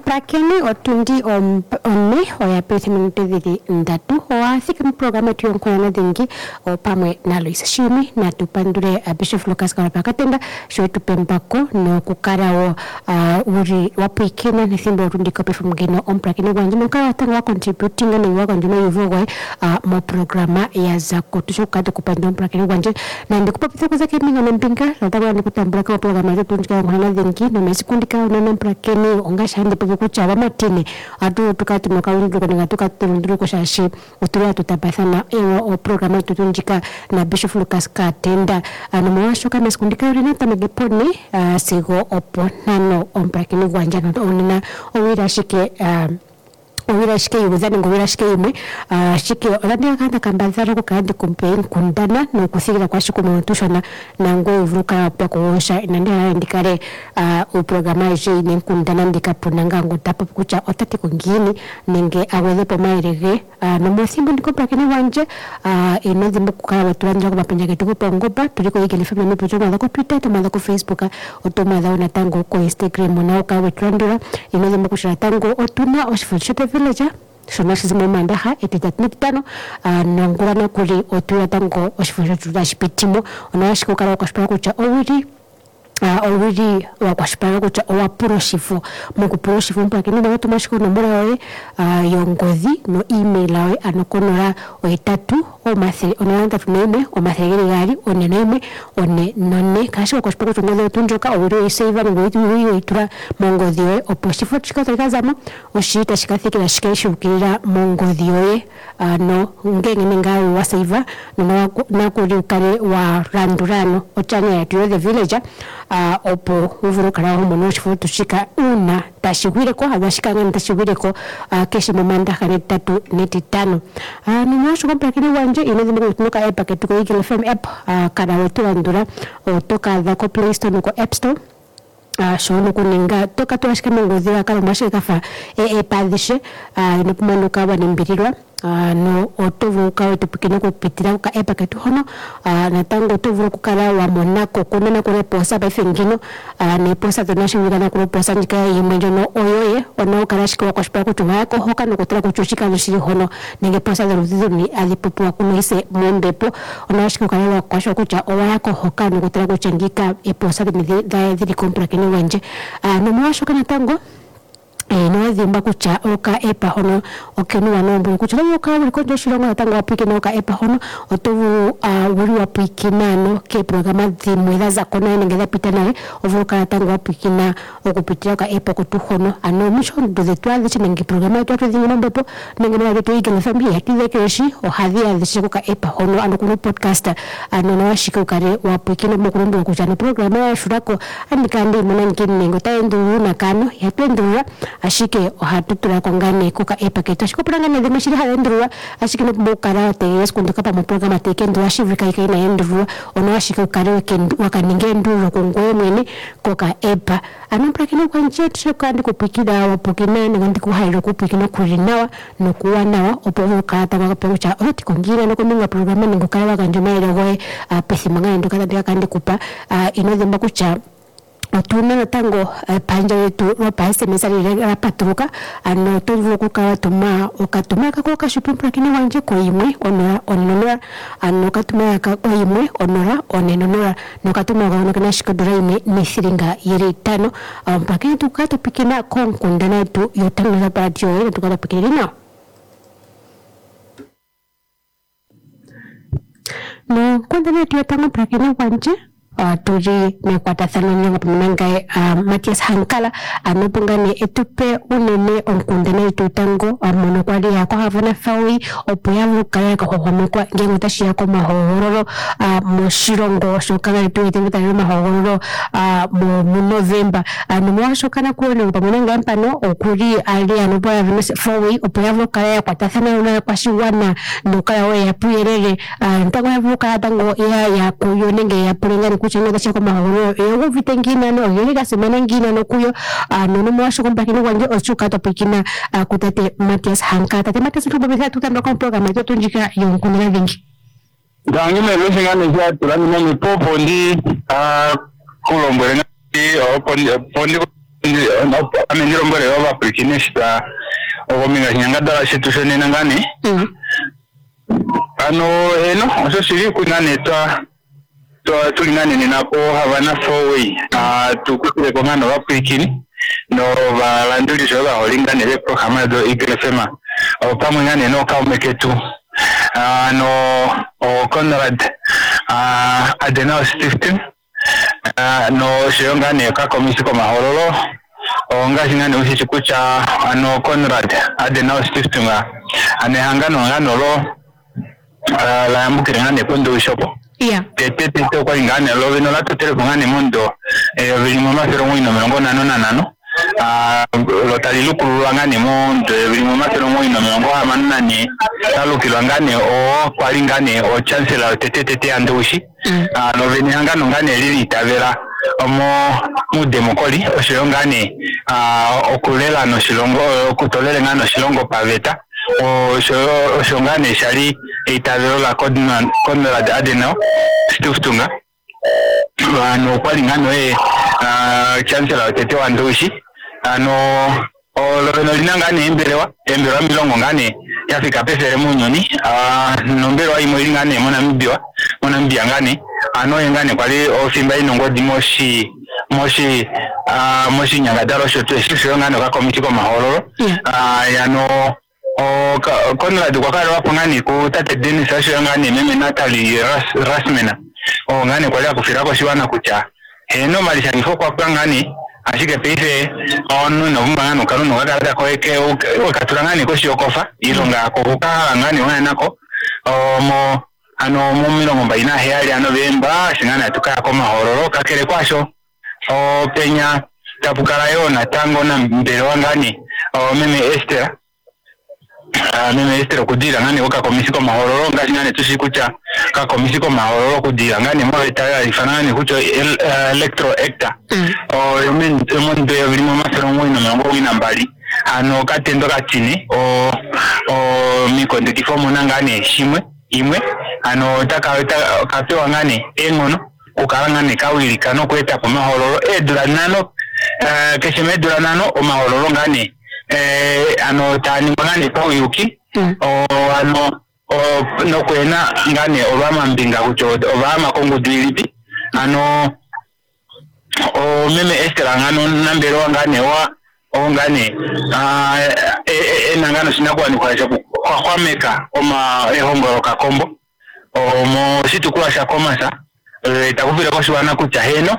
Prakeni otundi ome oya pesi minuti dhidi ndatu oa thika programa tuyonkwana dhingi pamwe na Loisa Shimi na tupandure Bishop Lucas Karapakatenda shoe tupembako no kukara uri wapu ikina nithimbo urundi kopi fumgino Prakeni wanjima kaya watanga wa contributing na iwaka njuma yuvogo mo programa ya zako tushukatu kupandure Prakeni wanjima na ndi kupapitha kwa zake minga na mpinga latagwa ndi kutambula kwa programa yetu tunjika mwana dhingi na mesikundika unana Prakeni ongasha ndi kucha wa matini atu tukati mwakawundu kwa tukati kushashi utulia tutapasana o programa tutunjika na Bishop Lucas Katenda na mwasho kama sikundika urinata megeponi sigo opo nano Prakeni wanjana onina owira shike owira shike yuzani ngowira shike yimwe shike olandia kanda kambazara kukandi kumpein kundana no kusigira kwa shiku mtushona na ngo uvuruka pia kuosha inandia ndikare uprograma je ne kundana ndikapunanga ngo tapo kucha otati kungini nenge aweze pomairege no mosimbo ndiko Prakeni wanje inozi mbukukara waturanja kwa penja ketuko pongoba tuliko ikele family mepo choma ko Twitter toma ko Facebook otoma za unatango ko Instagram na ukawe trendera inozi mbukushira tango otuna oshifushite villager shonashi mandaha etitatnikitano nangurana kuri otuya tango oshifushite dashipitimo onashiko kara kwa kucha already wakwashipara kucha owaporoshifu mukuporoshifu Prakeni na watu mashiko nombora wae yongozi no email wae anokonora oitatu o masiri onanda tuneme o masiri gari oneneme one none kashi wakwashipara kucha ngozi otunjoka owiro iseiva ngo itura mongozi wae oposhifu chika zama oshita shikathikira shikeshukira mongozi wae no ngenge nengawe waseiva na kuri ukare wa randurano ochanya ya tuyo the villager opo uvurukara homo shifoto shika una tashigwire ko abashika ngani tashigwire ko keshi momanda kane 3 neti 5 ni mwasho kwa Prakeni wanje inezi mbo tunoka app ketuko ikile FM app kada wetu andura otoka za ko Play Store no ko App Store shono kuninga toka tuashika mongozi akala mwashe kafa padishe inokumanuka wanimbirirwa no otovu kawe tupikina kupitira ka epa ketu hono na tango otovu kukala wa monako kunena kule posa ba fengino ne posa donation ngana kule posa njika yimwenjo no oyoye ona ukarashika wa kwashpa kutu wako hoka no kutira kuchushika nishiri hono nenge posa za ruzuni alipopo kuno ise mwembepo ona ashika kala wa kwashwa kucha owa yako hoka no kutira kuchangika posa da dhidi Prakeni wanje no mwasho kana tango no zimba kucha oka epa hono okenu wanombo kucha no oka wikondo shilongo natanga wapike no oka epa hono otovu wuri wapike nano ke programa dhimweza za kona ngeza pita nae ovuka natanga wapike na okupitira oka epa kutu hono ano misho ndo zetuwa dhishi nengi programa yetu watu zingi nombepo nengi na watu hiki na familia hati zekereshi ohadhi ya dhishi kuka epa hono ano kunu podcaster ano na washika ukare wapike na mkurundo kucha na programa ya shurako andikandi mwana nkini nengo taenduru na kano ya tuendura ashike ohatutura kongane kuka epa keto ashiko purangane dhimashiri haendruwa ashike nukubukara teges kunduka pa programa tekendruwa shivrika ikaina endruwa ono ashike ukare wakaninge nduru kungwe mwene kuka epa Prakeni wanje tushokandi kupikida wapukina ngandi kuhairo kupikina kurinawa nokuwa nawa opo ukata wakaperucha oti kongire no kuminga programa ngukara wakanjuma ilegoe pesi mangane ndukata ndikandi kupa inoze mbakucha otuna tango panja yetu ropa SMS rapatruka ano tuvu kukawa tuma okatuma kako kashupi Prakeni wanje ko imwe onora ano katuma ka imwe onora onenora no katuma ono kana shikadura imwe ni siringa yiri 5 Prakeni tukato pikina konkundana tu yotanga radio yero tukata pikina no kundana tu yotanga Prakeni wanje turi mekwata thano nyanga pamananga Matias Hankala anopungane etupe unene onkundana itutango mono kwali yako havana fawi opoyavu kaya ko homekwa ngengo tashi yako mahororo mushirongo shokana ituite mutana mahororo mu November numwasho kana kuone pamananga mpano okuri ali anopoya venese fawi opoyavu kaya kwa tathana una kwashiwana nokaya we yapuyerere ntango yavuka tango ya kuyonenge ya pulengani kuchenga chako mahoro yo vitengina no yega semana ngina no kuyo no mwasho Prakeni wanje ochuka topikina kutate Matias Hankata te Matias tubabisa tutanda kwa programa yetu tunjika yonkundana vingi dangi me lusinga ne tulani me popo ndi kulombere ndi pondi amendiro mbere wa prikinesta ogominga nyangada situshone nangani oso siri kunane tulingane ninapo havana fourway tukutile kongano wa prikini no balanduli joba holingane le programa do igrefema pamwe ngane no kaumeketu no Conrad Adenauer Stiftung no shiyongane ka komisi ko mahororo ngashingane usikucha Conrad Adenauer Stiftung anehangano ngano lo la yambukire ngane pondo ishopo tete kwa ingane lo bino la tutele ngane mondo bilimo masero mwino melongo nano lo taliluku ngane mondo bilimo masero mwino melongo amanani talukilo ngane o kwalingane o chancellor tete andushi no bini ngano ngane lili tavera omo mudemokoli oshongane okulela no shilongo okutolele ngano shilongo paveta oshongane shali itavero la Conrad Adenauer Stiftung no kwalingano chancellor tete wandushi lo linangane emberewa milongo ngane yafika pesere munyoni nombero ayi mwilingane mona ngane ngane kwali ofimba inongo di moshi nyangadaro shoto shisho ngane kwa komiti ko mahororo Conrad kwa kale wapo ngane ku tate Dennis asho ngane meme Natalie Rasmena ngane kwali akufira ko shiwana kucha heno malisha nifo kwa ngane ashike peise no mangano karuno wakata ko eke okatulangani ko shiokofa ilonga ko ngane wana nako mo milongo mbaina heali bemba singana atuka ko mahororo kakere kwasho penya tapukala yona tango na mbere wangani meme Esther kudira ngani waka komisi ko mahororo ngani tushikucha ka komisi ko mahororo kudira ngani mo itaya ifanani kucho electro hectare yomuntu yabirimo masero mwino ngo winambali katendo katini mikondo kifomo nangane shimwe imwe kapewa ngane engono ukarangane kawili kano kweta ko mahororo edura nano keshime edura nano o mahororo ngane tani ngane pawuki no kwena ngane obama mbinga kucho obama kongo dwilipi meme Esther ngano nambero ngane ngane nangano sinakwani kwa meka oma ehongoro kakombo mo situkula sha komasa takuvira kwa shiwana kucha heno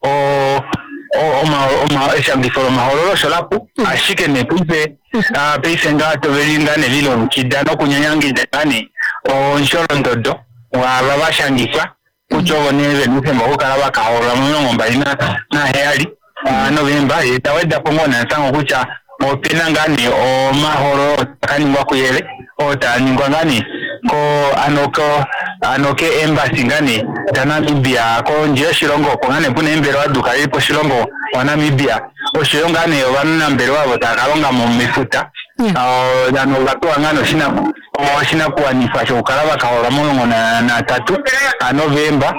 oma eshangi foro mahororo sholapu ashike ne peise ngato velingane lilo mkidano kunyanyangi ndani nsholondodo wa babashangifa kuchovo neve nufemba kukala bakahora munongo mbalina na heali Novemba itaweda pongona nsango kucha opena ngani o mahoro kaningwa kuyele otaningwa ngani ko anoke embassy ngani da Namibia ko nje shilongo ko ngane pune mbere waduka ipo shilongo wa Namibia o shilongo ngane wana mbere wabo takalonga mu mifuta dano gatwa ngano shina kuwa nifasho ukalaba kahora mulongo na tatu Novemba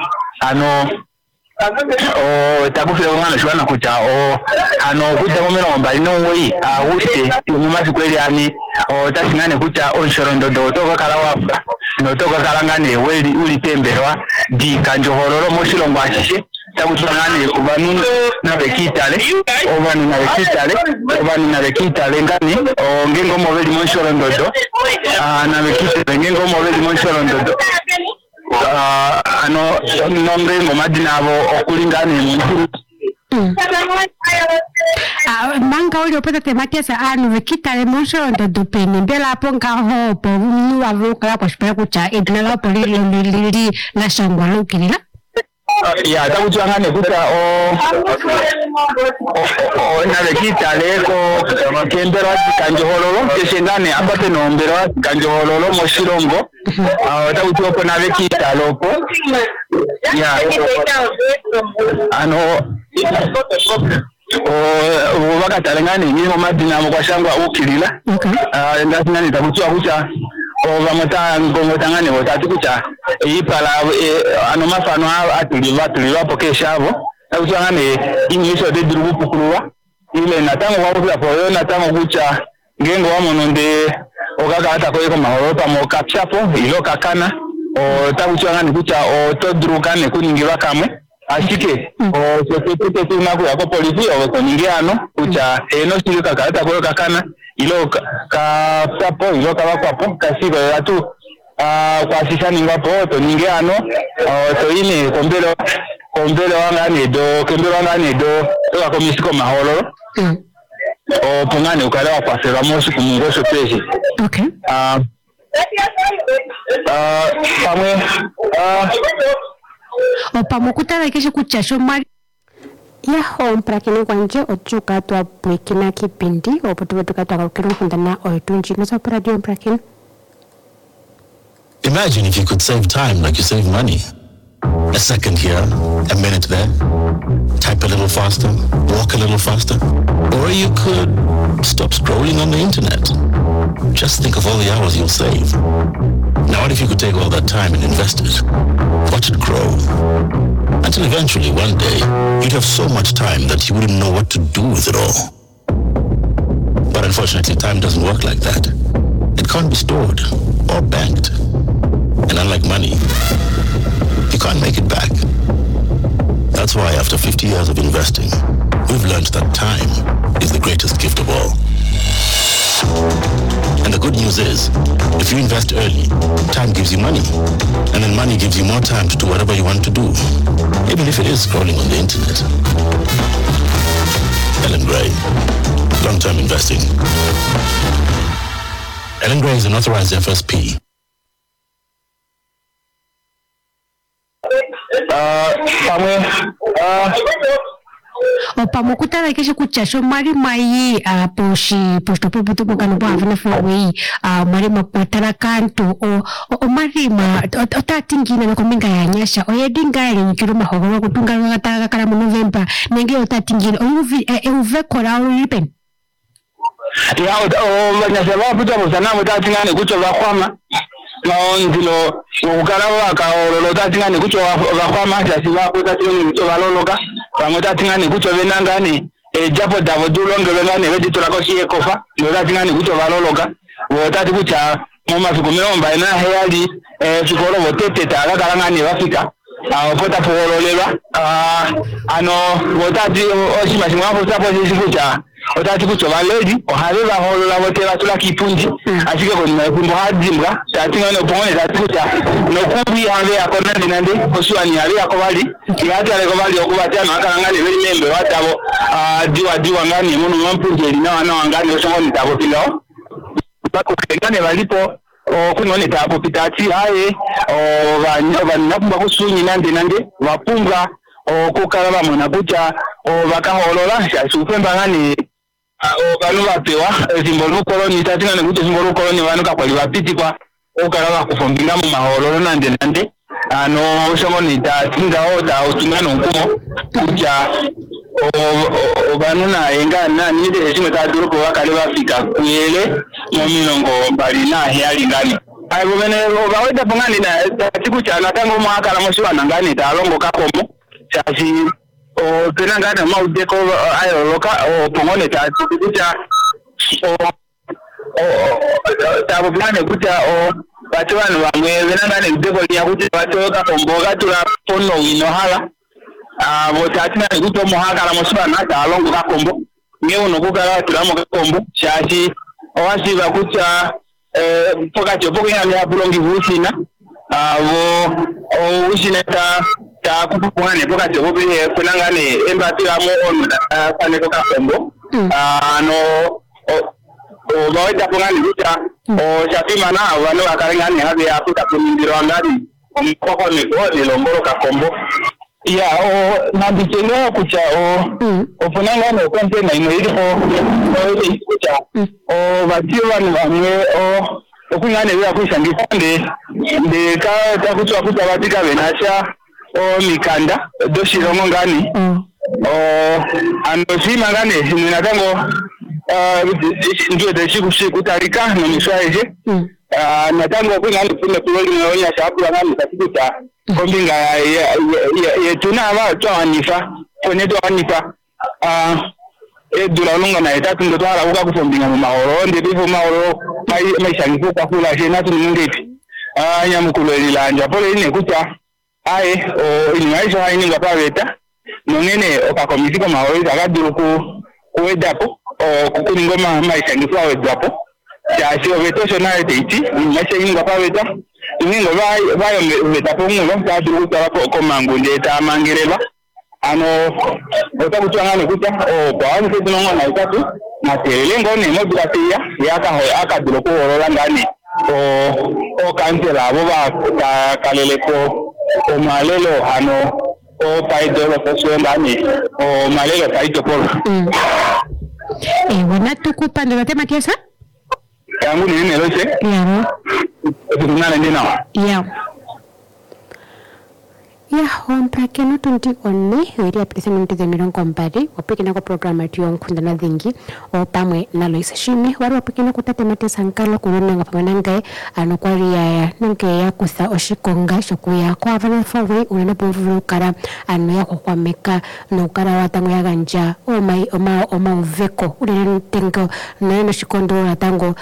takufira ngana shwana kucha kucha momero mbali no wei wuste mumasi kweli ani tasingane kucha onshorondo toka kala wafa no toka kala ngane weli uli temberwa di kanjohororo moshilongo ashishe takutangane ubanu na bekitale ngani ngengo mobeli monshorondo na bekitale ngengo mobeli monshorondo nombre ngomadina abo okulingane mukuru manga uli opeta tematesa vekitale monshorondo dopeni mbela ponga hopo nu avukala kwa shpera kucha ednala polili la shangwa lukilila ya takuchangane kuta na vekitale ko kembero kanjohololo kesendane abate nombero kanjohololo moshilongo takuchopo na vekitale opo ya vakatalengane nyimo madinamo kwa shangwa ukilila ndasinani takuchwa kucha ovamota ngomotangane wotatu kucha ipala mafano atuliva pokeshavo takuchangane inyiso de durubu pukulwa ile natango kwa kufika poyo natango kucha ngengo wa mononde okaka hata kwa mahoropa mo kapchapo ilo kakana o takuchwa ngani kucha o todrukane kuningira kamwe ashike o sosete tunaku yako polisi o koningiano kucha eno silika hata kwa kakana ilo kapchapo ilo kabakwapo kasiko yatu kwa sisani ngapo to ningiano to ine kombelo wangane do kembelo wangane do kwa komisiko maholo o pungane ukalewa kwa seramosi kumungosho pesi. Okay. Pamwe pamukutana kesho kuchasho mali ya omprakini kwanje ochuka twa bwekina kipindi opotuwe tukataka ukirumfundana oitunji nosa radio omprakini. Imagine if you could save time like you save money. A second here, a minute there. Type a little faster, walk a little faster. Or you could stop scrolling on the internet. Just think of all the hours you'll save. Now what if you could take all that time and invest it? Watch it grow. Until eventually, one day, you'd have so much time that you wouldn't know what to do with it all. But unfortunately, time doesn't work like that. It can't be stored or banked. And unlike money, you can't make it back. That's why after 50 years of investing, we've learned that time is the greatest gift of all. And the good news is, if you invest early, time gives you money. And then money gives you more time to do whatever you want to do, even if it is scrolling on the internet. Ellen Gray, long-term investing. Ellen Gray is an authorized FSP. Pamukutana kesho kuchasho mari mai posto puputu bukano bwa vana freeway mari mapatala kantu o mari ma otatingina no kominga ya nyasha oyedinga ile nyikiro mahogoro kutunga ngata kala mu November nenge otatingina uve kora ulipen ya o nyasha ba puta bosana mutatingane kucho bakwama ndilo ukarawa ka ololo tatingane kucho bakwama chasiba kutatingane kucho baloloka pamutatingane kucho benangane japo davo dulonge benangane beditula ko siye kofa mutatingane kucho baloloka wotati kucha mama fikumomba ina heyali fikolo botete talakalangane bafika opota pololela ano wotati oshimashimwa hapo sapo sikucha otati kucho baledi ohabeba holola botela tula kipunji asike ko kumbo hadimbwa tatingane opongone tatikucha nokubi habe akonande nande oswani habe akobali yata le kobali okubata nakalangane beli membe watabo diwa ngani munu mampunje lina na ngani osongoni tabo pilo bako kengane balipo kunone tabo pitati haye vanyakumba kusunyi nande vapunga okukala bamona kucha bakaholola shasufemba ngani okanu bapewa simbolo koloni tatingane kucha simbolo koloni vanuka kwali bapiti kwa okala bakufombinga mu maholo nande ano shomoni tatinga oda otumano nkumo kucha obanuna engana nide shimo taduro ko bakale bafika kuyele mu milongo bali na hiyali ngani aibo bene baweda bungani na tikucha natango mwaka la moshiwana ngani talongo kakomo chasi tena ngana maudeko ayo loka pongone tikucha tabo bane kucha batu banu bamwe benangane udeko liya kucha batu kakomboga tula pono wino hala botatina kuto muhaka la moshiwana talongo kakombo ngewo nokugala tulamo kakombo chasi owasi bakucha pokati opokunya ya bulongi busina usina ta kupungane pokati obuye kunangane embatira mu kaneko kakombo no bawita pungane buta shapima na wano akarengane habe afuta kunindiro ngadi omkoko ni lomboro kakombo ya nandikelo kucha ofunangane kwantena imwiri kucha batio banu bamwe okunyane bya kushangisa nde ka takuchwa kucha batika benasha mikanda doshirongo ngani anosima ngane ninatango ndio deshiku kutarika no miswaje natango kunyane kuna kuloli ngonya shapu ngani katikuta kombinga yetuna aba twanifa konedo anifa dula lunga na itatu ndo twala kuka kusombinga mu mahoro ndi bifo mahoro maishangifu kwa kula shena tu ngeti nyamukulo ilanja pole ine kucha ae o inwaisha haini ngapaweta nongene okakomisiko mahoro akaduru kuwedapo o kukuningoma maishangifu awedapo ya sio vetosho nayo teiti mashe inga paweta ingo bayo vedapo ngulo kaduru kwa komangu ndeta mangereba ano otakutwangana kucha kwa wani setunongo na itatu na telelengo ni mobila pia akaduru kuhorola ngani o kansela abo kaleleko o malelo ano o paidolo poswendani o malelo paidopolo wanatukupa ndo batema kiasa yangu ni nene loche claro tunana ndina ya hompra keno tunti onni hori aplikasyon nti de miron kompari opikina ko programa tiyo nkundana dhingi o pamwe na Loisa Shime wari opikina kutate mate sankalo kunona nga pamanangae ano kwa riaya nange ya kusa oshikonga shokuya kwa avana fawe unena pomvuru kara ano ya kwa meka no kara watango ya ganja oma uveko unena tengo na shikondo watango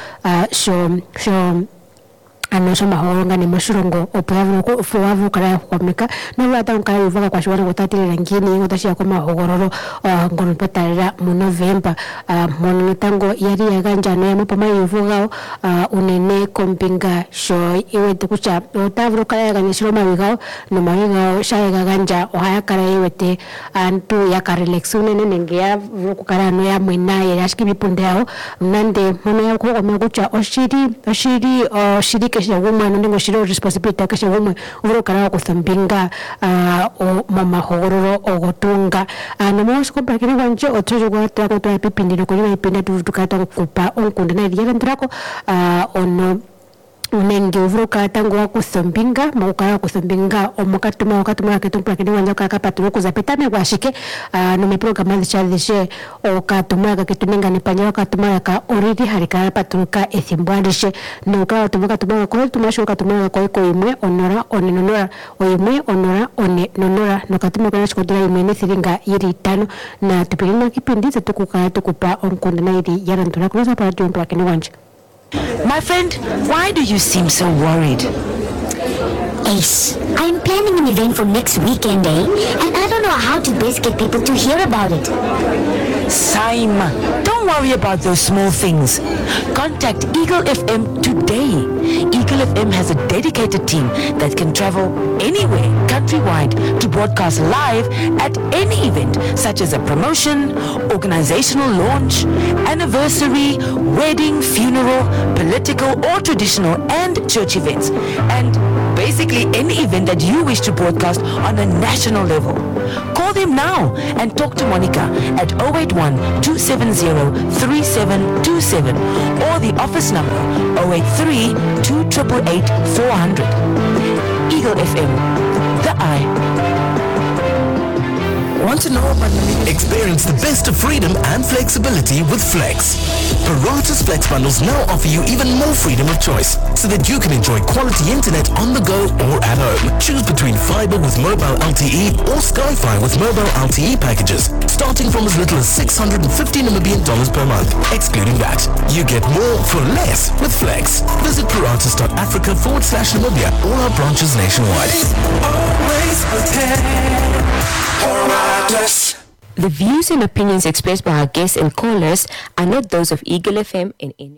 ano soma horonga ni mashurongo opoyavu kala kwameka no wata nkala uvaga kwa shwara gotatire rangini ngotashia kwa mahogororo ngono patalera mu November mono tango yari yaganja no yamo pama yuvuga unene kompinga sho iwe tukucha otavro kala yaganya shiro mawigao no mawigao shaya ganja ohaya kala iwete antu yakarelex unene nengea kukala no ya mwina yashiki bipunde yao nande mono ya kwa omegucha oshiri kesha gumwe ndingo shiro responsibility kesha gumwe uro kala kuthambinga o mama hogororo ogotunga no mos ko pakira kwanje otro kwa twa pipindiro ko ni pinda tukata kupa onkunda na yera ntrako ono unenge uvruka tangu wa kusombinga mauka kusombinga omukatuma wakatuma ketumpa kidi wanja kakapatulu kuzapitame kwa shike no me programa zishe okatuma kakitunenga nipanya wakatuma ka already harika patuluka ethimbwalishe no ka tumuka tuma ko tumasho katuma ko imwe onora onenonora oyimwe onora onenonora no katuma kwa shikotura imwe ni siringa yiri tano na tupirina kipindi tukupa onkunda na yiri yarantula kuza para tumpa kidi wanja. My friend, why do you seem so worried? Ace, I'm planning an event for next weekend, and I don't know how to best get people to hear about it. Saima, don't worry about those small things. Contact Eagle FM today. Eagle FM has a dedicated team that can travel anywhere, countrywide, to broadcast live at any event, such as a promotion, organizational launch, anniversary, wedding, funeral, political or traditional, and church events. And basically any event that you wish to broadcast on a national level. Call them now and talk to Monica at 081-270-3727 or the office number 083-288-400. Eagle FM, the eye. Want to know about Experience the best of freedom and flexibility with Flex. Paratus Flex bundles now offer you even more freedom of choice so that you can enjoy quality internet on the go or at home. Choose between fiber with mobile LTE or Sky-Fi with mobile LTE packages starting from as little as $650 Namibian per month, excluding that. You get more for less with Flex. Visit paratus.africa/Namibia, all our branches nationwide. Always prepared. The views and opinions expressed by our guests and callers are not those of Eagle FM in any.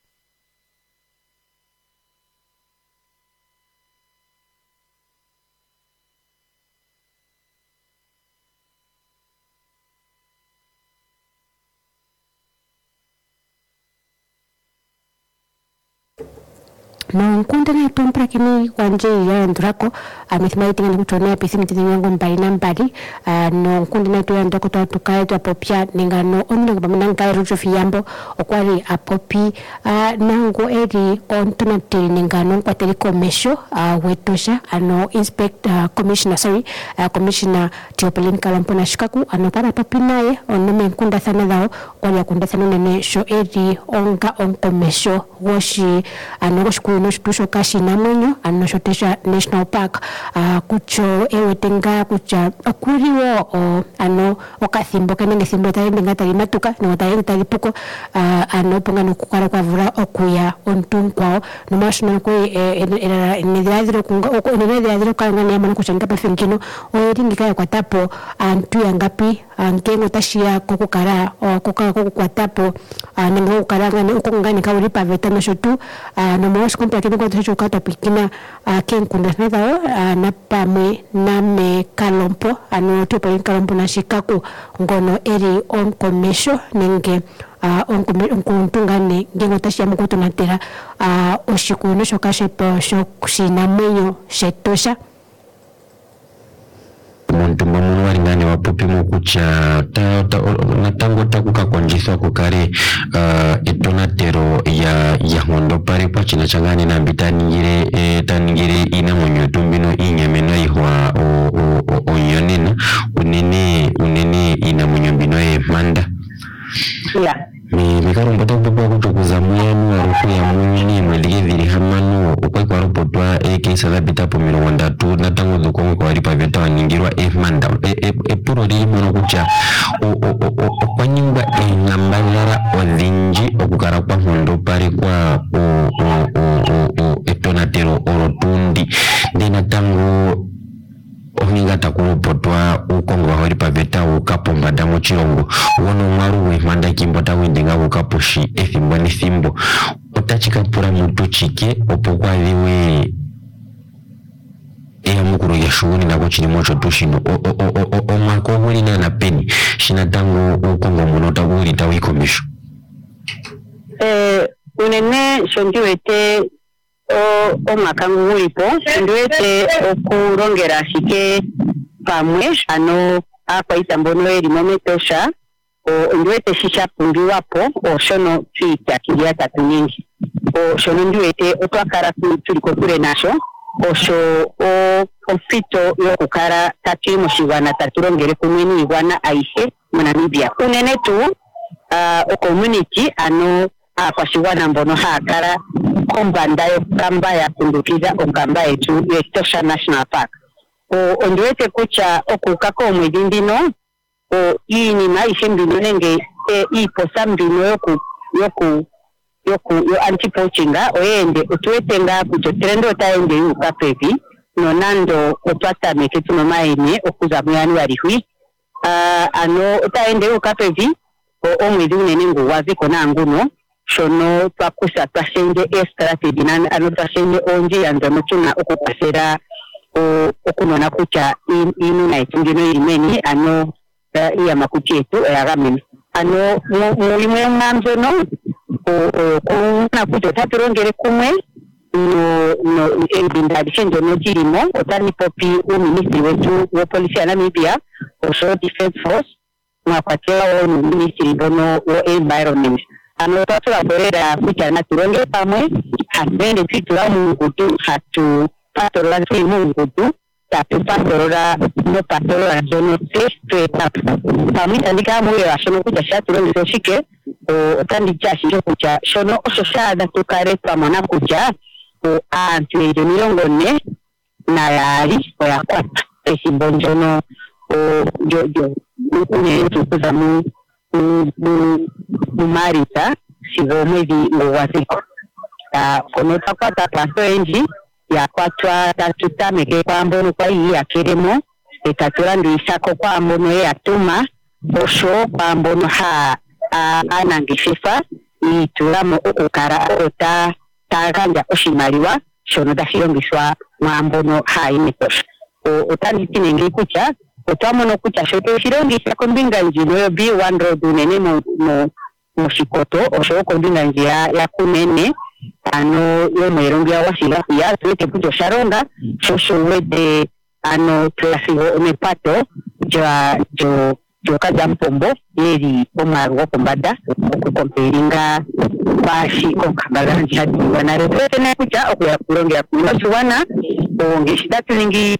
No nkunde na tumpra kini wanje ya ndrako amithimai tinga kutona pisi mtini yangu mbali na mbali no nkunde na tuya ndako tukae tu apopia ningano onno bamananga rujo fiyambo okwari apopi nango eri ontona tili ningano kwa telekomesho wetosha ano commissioner Teopelin Kalampona Shikaku anopara papi naye onome nkunda sana dao kwa kunda sana nene sho eri onga onkomesho woshi ano shukuru no shtusho kashi na mwenyo ano shotesha National Park kucho ewetenga kucha kuriwo ano okathimbo kanene thimbo tayende ngatali matuka no tayende talipuko ano ponga no kukara kwa vura okuya ontunkwao no mashino ko enedradiro kangani amana kuchanga pafenkino oyeringika kwa tapo antu yangapi nkengo tashia kokukara kokukwatapo nango kukarangani ukongani kauli paveta no shotu no mwashi kompla kini kwa tosho kata pikina kenkunda nadao na pame na me kalompo ano tupo in kalompo na shikaku ngono eri onkomesho nenge onkuntungane ngengo tashia mkuto natera oshikuno shokashepo shokushina mwenyo shetosha muntu mbamuno walingane wapupi mukucha natango takuka konjiswa kukare etonatero ya ngondo pare kwa china changani na taningire ina mwenye tumbino inyameno ihwa onyonena unene ina mwenye mbino manda mikaro mpata kupepa kuchokuza mwenu warufu ya mwini mwelike viri hamano ukwe kwa rupotwa kesa labita pomiro wandatu natango dhukongo kwa walipa veta waningirwa manda puro lili mwono kucha kwa nyingwa ngambalara odhinji okukara kwa hondo pare kwa etonatero orotundi ndena tango oninga takulopotwa ukongo wali paveta ukapomba damo chirongo wono mwaru we manda kimbota wendenga ukaposhi ethimbo nethimbo otachika pura mutu chike opokwa viwe mukuro ya shughuli na kochini mocho tushino omako wuli na peni shina tango ukongo monota wuli tawikomesho unene shondiwete o makangu ulipo ndoete okurongera shike pamwe ano apa itambono eri mometosha ndoete shisha pungiwapo shono twita kilia tatu nyingi shono ndoete otwakara tuliko kule nasho osho ofito yokukara tatu moshigwana taturongere kumweni igwana aishe Namibia unene tu o community ano akwashigwana mbono hakara kombanda yokamba ya kundukiza okamba yetu Etosha National Park ondoete kucha okukako omwedindino ini maishe mbino nenge iposa mbino yoku anti-poachinga oyende otuetenga kucho trendo taende yuka pevi nonando otwata meketu nomaene okuza muyani walihui ano taende yuka pevi omwedi unene nguwaziko nanguno shono twakusa twasenge strategy ano twasenge onji yanzono tuna okupasera okunona kucha inu na itungino irimeni ano iya makuchi etu yagameni ano mulimwe mwanzono kuna kucha taturongere kumwe no ebindadishe njono jirimo otani popi ministry wetu wa polisi ya Namibia osho defense force mwakwatewa ministry bono wa environment ano tatula borera kucha naturonge pamwe hatende titula mungutu hatu patorola tui mungutu tatu patorola no patorola zono testa pamwe tandika mwe washono kucha shaturonge soshike otandi chashi kucha shono ososhada tukare pamana kucha antuejo milongone na yari ya kwata esibonjono jo une tukuza marita sigo mwezi mwaziko kono takwata paso enji ya kwatwa tatutameke kwa mbono kwa hii ya keremo etatura nduisako kwa mbono ya tuma osho kwa mbono anangishifa ituramo okukara ota taganya oshimaliwa shono dashilongiswa mwambono hainetosha otanditinenge kucha otwamono kucha shoto shilongisa kombinga njino yo B1 road unene moshikoto osho kombinga njia ya kunene ano yo mwerongia wasila ya tuwete kucho sharonga shosho wede ano klasigo omepato joka jampombo yeri omarugo kombada okukomperinga bashi okabaganja wana repete na kucha okuya kurongera kunoswana ongeshida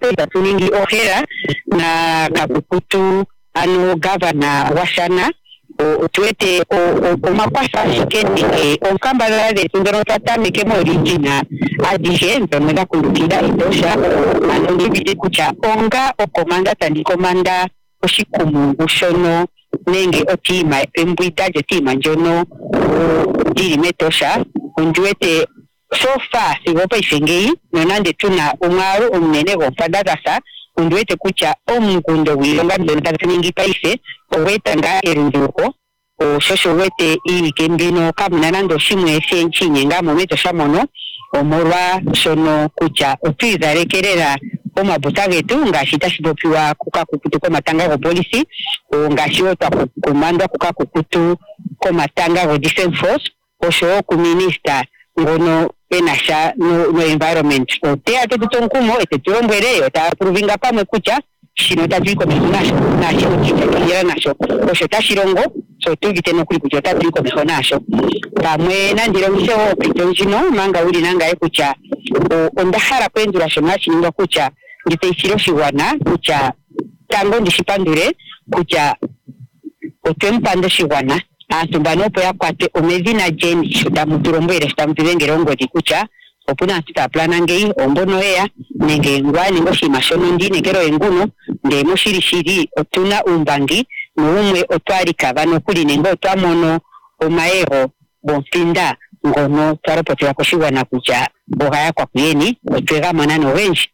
tuningi ohera na kabukutu ano governor washana tuete o mapasa shikeni onkamba de tundero tatami ke morigina adigento mena kulukira itosha anondibide kucha onga o komanda tandi komanda oshikumu ushono nenge otima embuita je tima njono diri metosha onjuete sofa sigopa isengei nonande tuna umaro omnene gofadadasa onjuete kucha omugundo wilonga ndontaningi paise oweta nga erunduko o shosho wete iri kembino kamunanando shimwe senchinye nga mometo shamono omorwa shono kucha otuizarekerera omabutagetu ngashita shipopiwa kukakukutu komatanga go polisi o ngashiotwa kumandwa kukakukutu komatanga go defense force osho ku minister ngono penasha no environment o teate tutonkumo etetuombwere ota provinga pamwe kucha shino tatuiko mesonasho nasho kikira nasho osho tashirongo so tugiteno kuri kucha tatuiko mesonasho pamwe nandirongisho pitonjino manga uri nanga ekucha ondahara kwendura shonashi ninga kucha nditeishiro shiwana kucha tango ndishipandure kucha otempande shiwana antumbanopo yakwate omezina jeni shutamuturombwere shutamutuvengerongo dikucha opuna antita plana ngei ombono ea nenge ngwani ngoshi mashono ndi negero enguno nde moshirishiri otuna umbangi muumwe otwarika bano kuli nengo twamono omaero bonfinda ngono twaropotera koshiwana kucha bogaya kwa kuyeni otwega manano wenji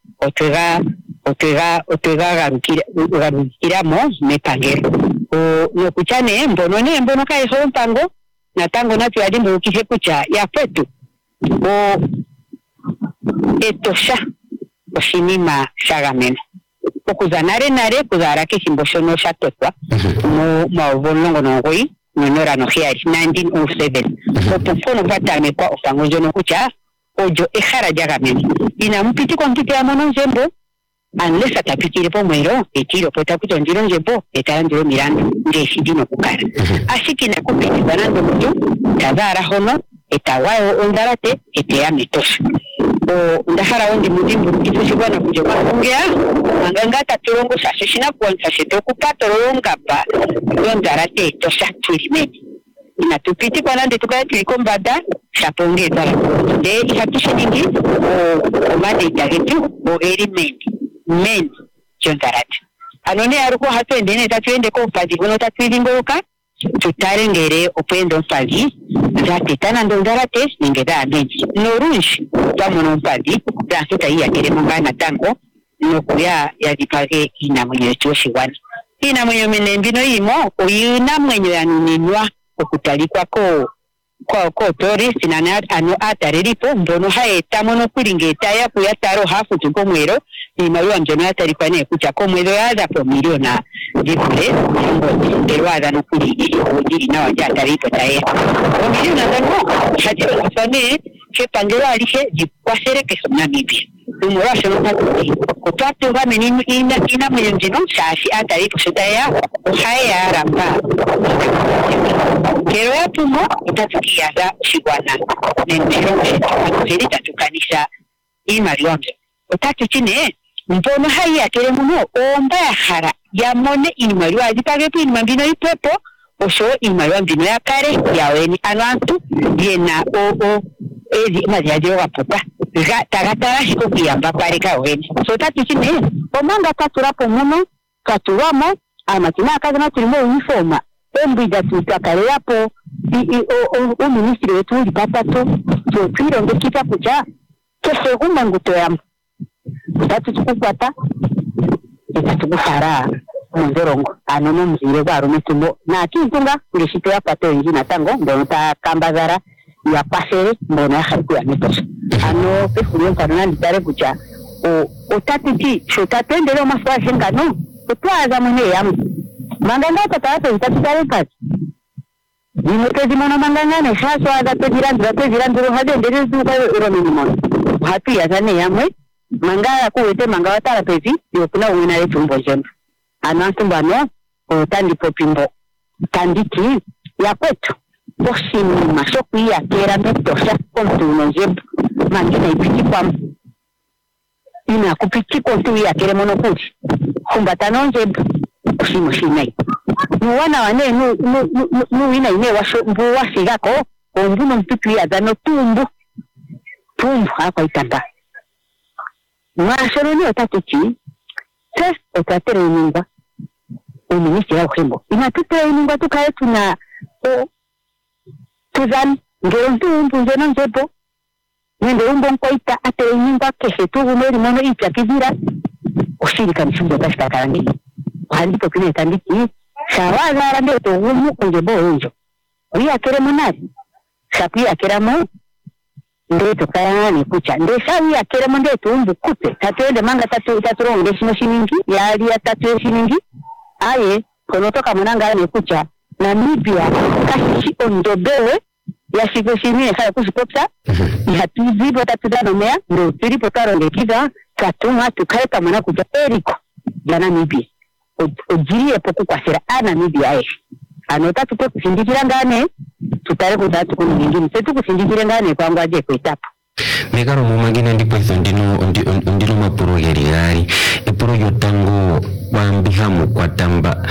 otwega garukiramo mepangero no kuchane mbono kaiho mpango na tango natu yadimbo ukise kucha ya kwetu etosha oshinima shagamene okuzanare nare kuzarake shimboshono shatotwa mu maubonongo nongoi nonora no hiari 1907 opofono patame kwa ofango jono kucha ojo ehara jagamene ina mpiti kwa mpiti ya mono njembo unless atapikire po mwero etiro pota kuto njiro njembo etarandiro mirando ngeshidino kukara ashikina kupiti banando mtu tazara hono etawao ondarate etea metosha ndahara ondi mudimbu kitushibwana kujoma ongea angangata turongo shashishina kuanza shetoku patolonga pa ondarate etosha tulimeni inatupiti kwa nande tukaya tulikombada shapongeza de ihapisha nyingi omade itagetu o men jondarate anone aruko hatuendene tatuende ko mpadi kono tatuilingoloka tutarengere opendo mpadi zatitana ndondarate ningeda amenji norunshi twamono mpadi zansuta iya kere mungana tango nokuya yadipage ina mwenye choshiwana ina mwenye menembino imo uyina mwenye yanuninwa okutalikwa ko tourist na ano atareripo mbono haeta mono kuringeta ya kuyataro hafu tuko mwero ni mayo mjono yatarikwa ne kucha ko mwero yaza po miliona jipule ngo terwaza no kurigi ojiri na wajataripo taye o miliona dano hati kusane ke pangero alishe jikwasere ke sona bibi umura shono tatu kutatu ba meninu ina mwenjino shashi ataripo shotaya haya ramba kero ya tumo itatukia za shigwana nendero shetu tatukanisha imarionde otatu chine mpono haya kere muno omba ya hara ya mone inimariwa azipage pu inimambino ipepo osho inimariwa mbino ya kare ya weni anuantu yena ezi maziadiro wapupa tagatara hiko kiyamba pare ka weni so tatu chine omanga taturapo muno taturamo amatina akazana tulimo uniforma embida tutakare yapo o ministri wetu lipatato tuironge kita kucha keseguma ngutoyamu tatu tukukwata etatukufara munzorongo anono mzire kwa rumetumbo na kintunga kulishito ya pato injina tango mbono ta kambazara ya pasere mbono ya hariku ya metosha ano pefurio mkanona litare kucha o tatiti shotatendero maswa shengano utwaza mwenye yamu manganga tatata itatutare kazi Dimutezi mono mangangane shaso ada pediranduro hadendere zuka uromini mono hatu ya zane yamwe mangaya kuwete mangawa tala pezi yopuna uwina yetu mbo jembu anastumbano tandi popimbo tandiki ya kwetu boshini masoku ya kera metosha kontu unojembu mangina ipiti kwa ina kupiti kontu ya kere mono kuti kumbatano jembu boshimo shinai Nuwana wane nuwina ine wasigako ombuno mpipi ya dano tumbu hapa itamba mwashoroni otatuchi se otatere iningwa uministi ya uhembo inatutere iningwa tukaye tuna tuzani ngero ntumbu njeno njepo mwende umbo nkoita atere iningwa keshe tugu mweri mono ipya kizira ushirika mshundo kashika karangi wahandipo kine tandiki shawaza arande tugumu kunjebo unjo uya kere monari shapi akeramo ndeto kayani kucha ndeshawi akeramo ndeto umbu kupe tatwende manga taturonge shino shiningi yali ya tatu shiningi aye konotoka monanga ne kucha Namibia kashi ondobewe ya shiko shini kaya kushipopsa ya tuzibo tatudano mea ndo tiripo taronge kiza katuma tukaeka mwana kuja eriko ya Namibia ojirie poku kwa sera Namibia anota tuko kusindikira ngane tutare kudatu kuni nyingine setu kusindikira ngane kwa ngwaje kwetapo Megaro mumagina ndipo izo ndino mapuro gerigari epuro yotango wambihamu kwa tamba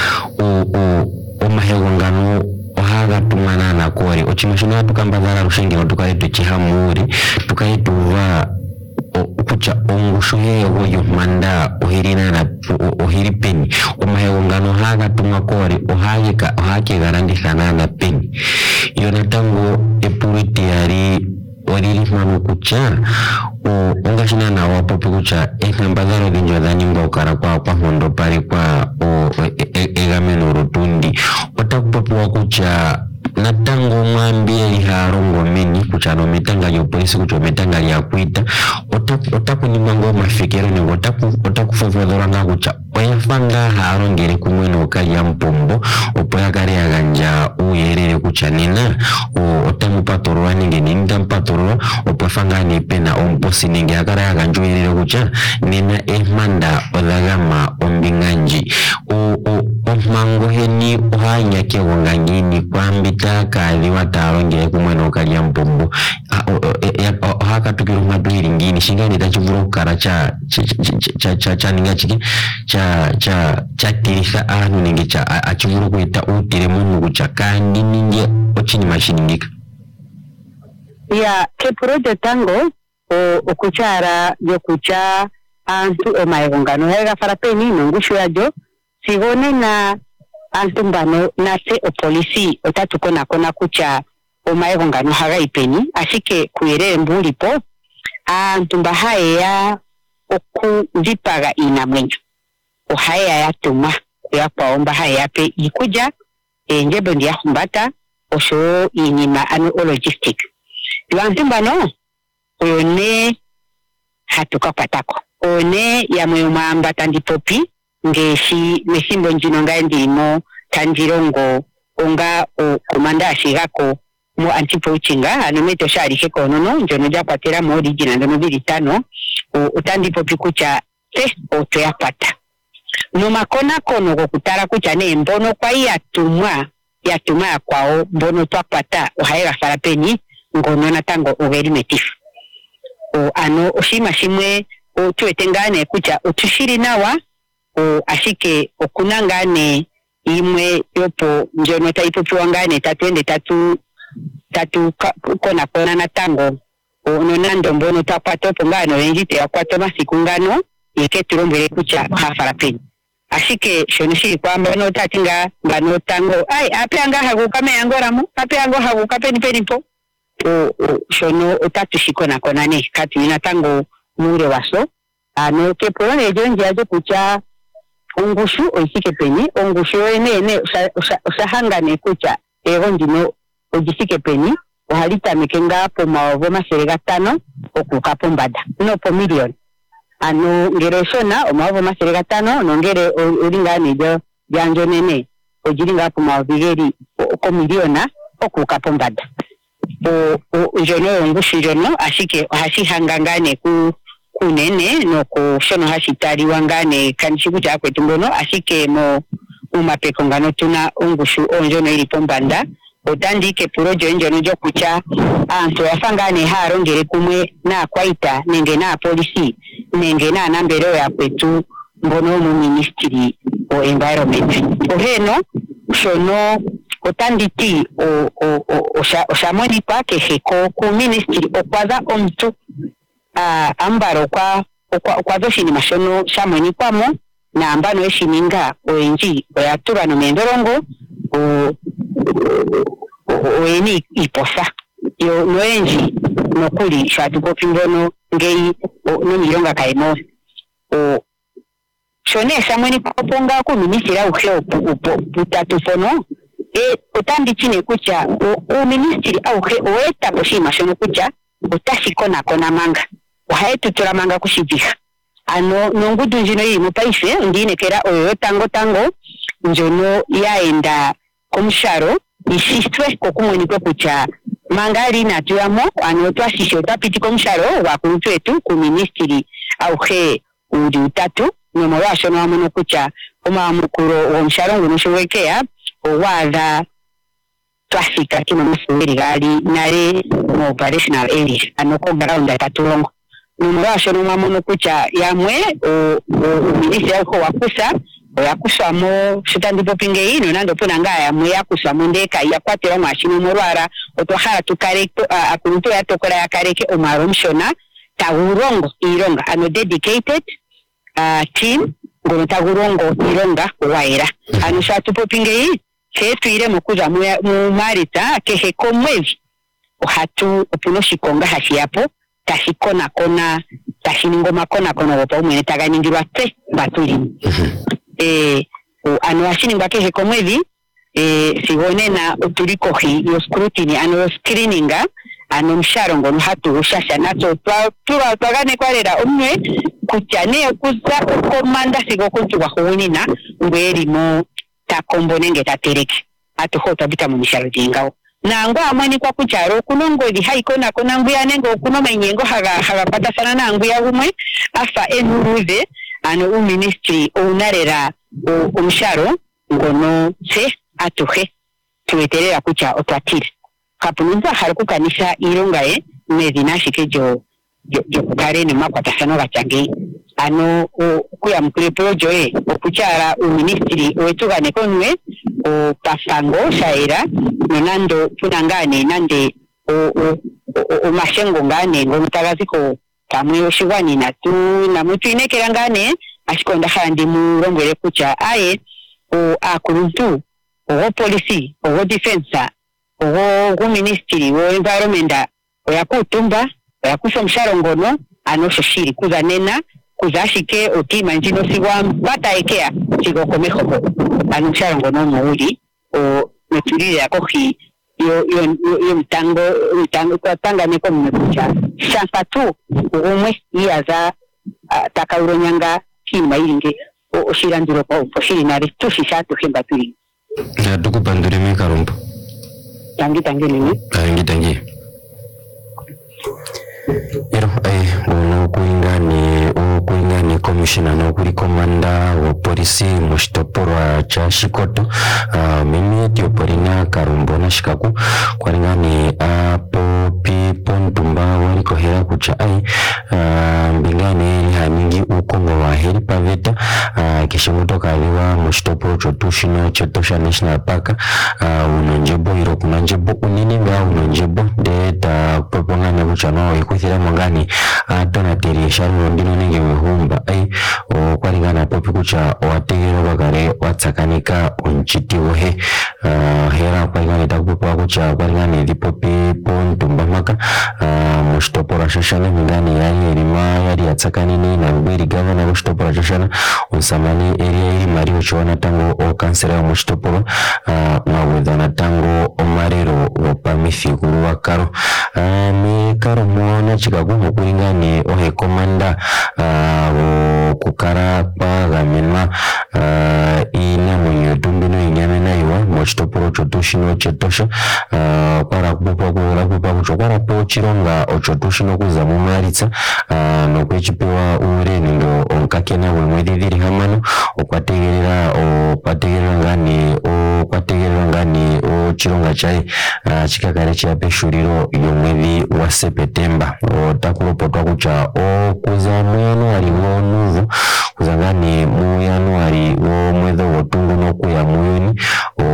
o mahewangano ohaga tumana na kori ochimashina tukambazara rushengero tukaito chihamuri tukaituva kucha ongushuhe woyo manda ohirina na ohiri peni omahewangano haga tunga kori ohake garandi sanana peni yonatango epuriti yari oriri manu kucha ongashina na wapopi kucha ekambazaro dinjo danyimba ukara kwa hondo pari kwa egameno rotundi otakupopi wakucha natango mwambie liharongo meni kucha no metanga yo polisi kucho metanga ya kuita otaku ni mango mafikero ni otaku fofodora na kucha oyafanga harongere kumweno kaya mpombo opoya kare ya ganja uyerere kucha nina otamu patorwa ninge ninda patorwa opafanga ni pena omposi ninge akara ya ganja uyerere kucha nina manda odagama ombinganji mango heni ohanya ke wangangini kwambita kali watarongere kumweno kaya mpombo haka tukiro maduhiri ngini shingani tachivuro kara cha ninga chiki cha tirisa anu ninge cha achivuro kuita utire munu kucha kandi ninge ochini mashiningika ya ke proje tango okuchara yokucha antu omaegongano hega farapeni nongushu yajo sigone na antu mbano nase opolisi otatuko nakona kucha omaegongano haga ipeni asike kuyerere mbulipo antu mbahaye ya okuzipaga inamwenyo ohaya ya tuma ya kwaomba haya pe ikuja njebo ndiya humbata osho inima o logistic yuantu mbano oyone hatuka patako one ya mwema ambata ndipopi ngeshi mesimbo njino nga ndimo tanjirongo onga komanda ashigako mo antipoachinga anometo shari hekonono njono japatera mo original ndo 25 utandipopi kucha oto yapata no makona kono kokutara kucha ne mbono kwa yatumwa kwao mbono twapata ohaira farapeni ngono natango ogeri metifu ano oshima shimwe tuetengane kucha otushiri nawa ashike okunangane imwe yopo njono taipopi wangane tatu kona natango nonando mbono twapata opo ngano renjite yakwato masiku ngano yeketulombele kucha hafarapeni ashike shono shiri kwamba no tatinga ngano tango ape anga hagukame yangoramu ape ango hagukapeni penipo shono otatushiko na konane kati ina tango mure waso ano kepone jonje aje kucha ongushu oisike peni ongushu ene usahangane kucha ndino ojisike peni ohalita mekenga po maovo maserega 5 okukapo mbada no po million ano ngere shona omaovo maserega 5 nongere uringani jo janjo nene ojiringa po maovigeri ko miliona okukapo mbada jono ngushu jono ashike hashihangangane kunene no ku shono hashitari wangane kanchiku chakwe tumbono ashike mo umapeko ngano tuna ngushu onjono iri pombanda otandike purojo enjono jo kucha anto yafangane harongere kumwe na kwaita nenge na polisi nenge na nambero ya kwetu mbono mu ministry o environment oheno shono otanditi oshamoni pa keheko ku ministry okwaza omuntu ambaro kwa zoshini mashono shamoni kwamo na ambano eshininga oenji oyatura no mendorongo oeni iposa yo noenji nokuli shatu kopingono ngei no mironga kaimo shone shamoni koponga ku ministry au heo putatu fono otandi chine kucha o ministry au he oeta koshima shono kucha otashikona kona manga ohaetu tura manga kushijiha ano nongudu njino yi mupaise ndine kera oyo tango njono yaenda komsharo isistwe kokumweni kucha mangali na tuyamo ano twashisho tapiti komsharo wa kuntuetu ku ministry au he uri utatu nomo washo no amono kucha oma mukuro wa msharo ngunushowekea owaza twasika kino musiri gali nare mu operational area anoko ground katulongo numurasho n'umwamono kucha yamwe ministry yako wakusa mo shitandi popinge ino nando pona ngaya mu yakusa mu ndeka yakwatira mashini murwara otohara tukareko akunto yatokora yakareke omaromshona tagurongo ironga ano dedicated team ngono tagurongo ironga waira ano shatu popinge setu ile mukuza mu marita kehe komwezi ohatu opunoshi konga hashiapo tashikona kona tashiningoma kona wopa umwene taganingirwa te batuli ano ashiningwa kehe komwezi sigone na uturikohi yo scrutiny ano screeninga ano msharo ngono hatu ushasha nato twagane kwarera umwe kuchane okuza komanda sigo kuntuwa huwinina ngweri mo takombonenge tatereke atuhota bita mu misharo jingao nango amani kwa kucharo kunongo di haikona kona nguya nengo kuno menyengo haga pata sana na nguya umwe afa enuruze ano ministry unarera umsharo ngono se atuhe tuweterera kucha otwatiri kapununza haruku kanisha ironga mezi nashike jo karene makwata sana gachange ano kuya mkuleprojo okuchara ministry wetugane konwe o pasango shaira nonando tunangane nande o mashengo ngane ngomutagaziko kamwe oshiwani na mutu inekera ngane ashikonda handi murongwere kucha aye o akuruntu o policy o defense o ministry o environment o yakutumba o yakusha msharo ngono anosho shiri kuzanena kuzashike otima njino siwa bataekea sigo komeho anusharo ngono muuli o meturire yakohi yo mtango kwa tanga neko mmekucha shampatu umwe yaza takauronyanga kima ilinge oshiranduro kwa oshiri nare tushishatu hemba tuli na duku bandure meka rompo tangi lini tangi ero ono kuingani commissioner no kuri komanda wa polisi mushitoporo cha Shikoto mimi tioporina Karumbo na Shikaku kwaringani apo pontumba waliko hera kucha mbingani hamingi ukongo wa heri paveta kishimuto kaliwa mushitoporo chotushino chotosha national park unonjebo iro kunanjebo unini nga unonjebo deta popongana kuchano ikuthira mangani tonateri shano ndino nenge wehumba kwaringana popi kucha wategero bagare watsakanika onchiti wohe hera kwaringana takupa kucha kwaringana dipopi pontumba maka mushitopora shashana mingani yari rima yari yatsakanini na ngwiri gavana mushitopora shashana unsamani area iri mario chona tango o kansera mushitopora mwawedana tango o marero wapamifiguru wakaro mikaro muona chikagumo kuringani ohe komanda kukara pagamenwa ina mwenye tumbino inyamena iwa mochitoporo chotushino chetosha para kupa kuchokara po chironga ochotushino kuza mumaritsa nokwechipewa ure nindo onkakena wemwedhidhiri hamano okwategerera ngani chironga chai chikakare chiape shuriro yomwedhi wa Septemba takulopotwa kucha kuza muyanuari nuvu kuzangani muyanuari mwedho wotungu nokuya muyuni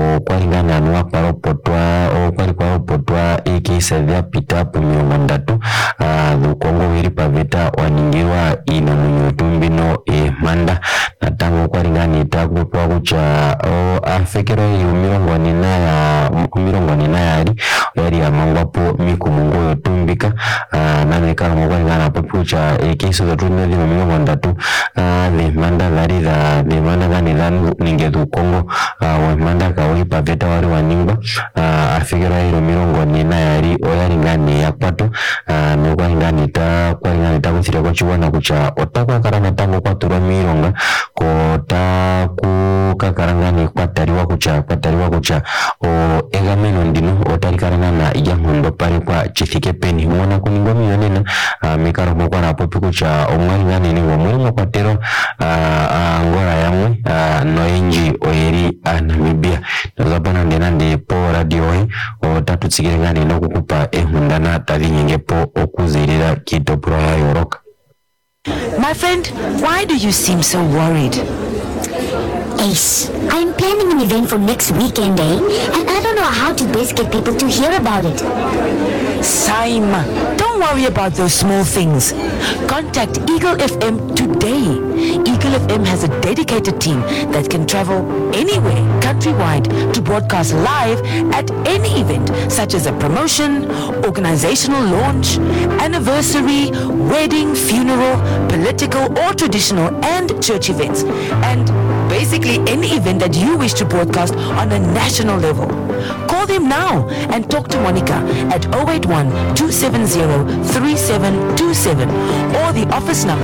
kwalingana nuwaparopotwa okwali kwaropotwa AK7 yapita pu 30 dhukongo wiri paveta waningirwa inamwenyo utumbino manda natango kwalinganita kupwa kucha afekero umirongwani nayari yari yamangwapo mikumungu yotumbika nanekala mwakwalingana popucha AK7 tumbino 30 manda dhani dhanu ninge dhukongo manda kawai paveta wari waningwa afekero umirongwani nayari oyalingani yakwato nokwalinganita kuthira kwa chiwana kucha otakwakara tango kwaturwa mironga kota kukakarangani kwatariwa kucha egameno ndino otarikarana na yangondo pari kwa chithike peni mwana kuningwa miyonena mikaro mokwana apopi kucha omwalingani ni womwilimo kwatero ngora yamwe noenji oyeri Namibia nazapana ndenande po radio otatutsikirengani nokukupa ehundana talinyengepo okuzirira kitopura ya yoroka. My friend, why do you seem so worried? Ace, I'm planning an event for next weekend, and I don't know how to best get people to hear about it. Saim, don't worry about those small things. Contact Eagle FM today. Eagle FM has a dedicated team that can travel anywhere countrywide to broadcast live at any event, such as a promotion, organizational launch, anniversary, wedding, funeral, political or traditional and church events, and basically any event that you wish to broadcast on a national level. Call them now and talk to Monica at 081-270-3727 or the office number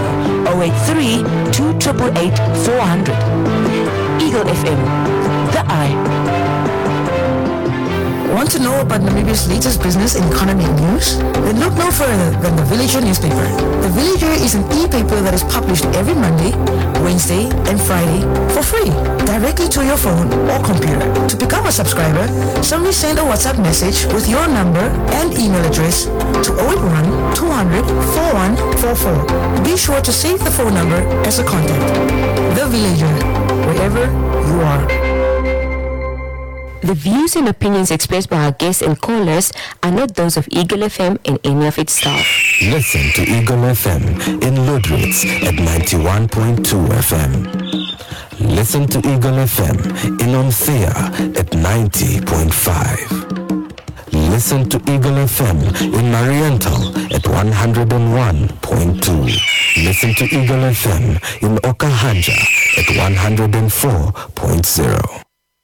083-288-400. Eagle FM, the eye. Want to know about Namibia's latest business and economic news? Then look no further than The Villager newspaper. The Villager is an e-paper that is published every Monday, Wednesday, and Friday for free, directly to your phone or computer. To become a subscriber, simply send a WhatsApp message with your number and email address to 081-200-4144. Be sure to save the phone number as a contact. The Villager, wherever you are. The views and opinions expressed by our guests and callers are not those of Eagle FM and any of its staff. Listen to Eagle FM in Lodritz at 91.2 FM. Listen to Eagle FM in Onthea at 90.5. Listen to Eagle FM in Mariental at 101.2. Listen to Eagle FM in Okahanja at 104.0.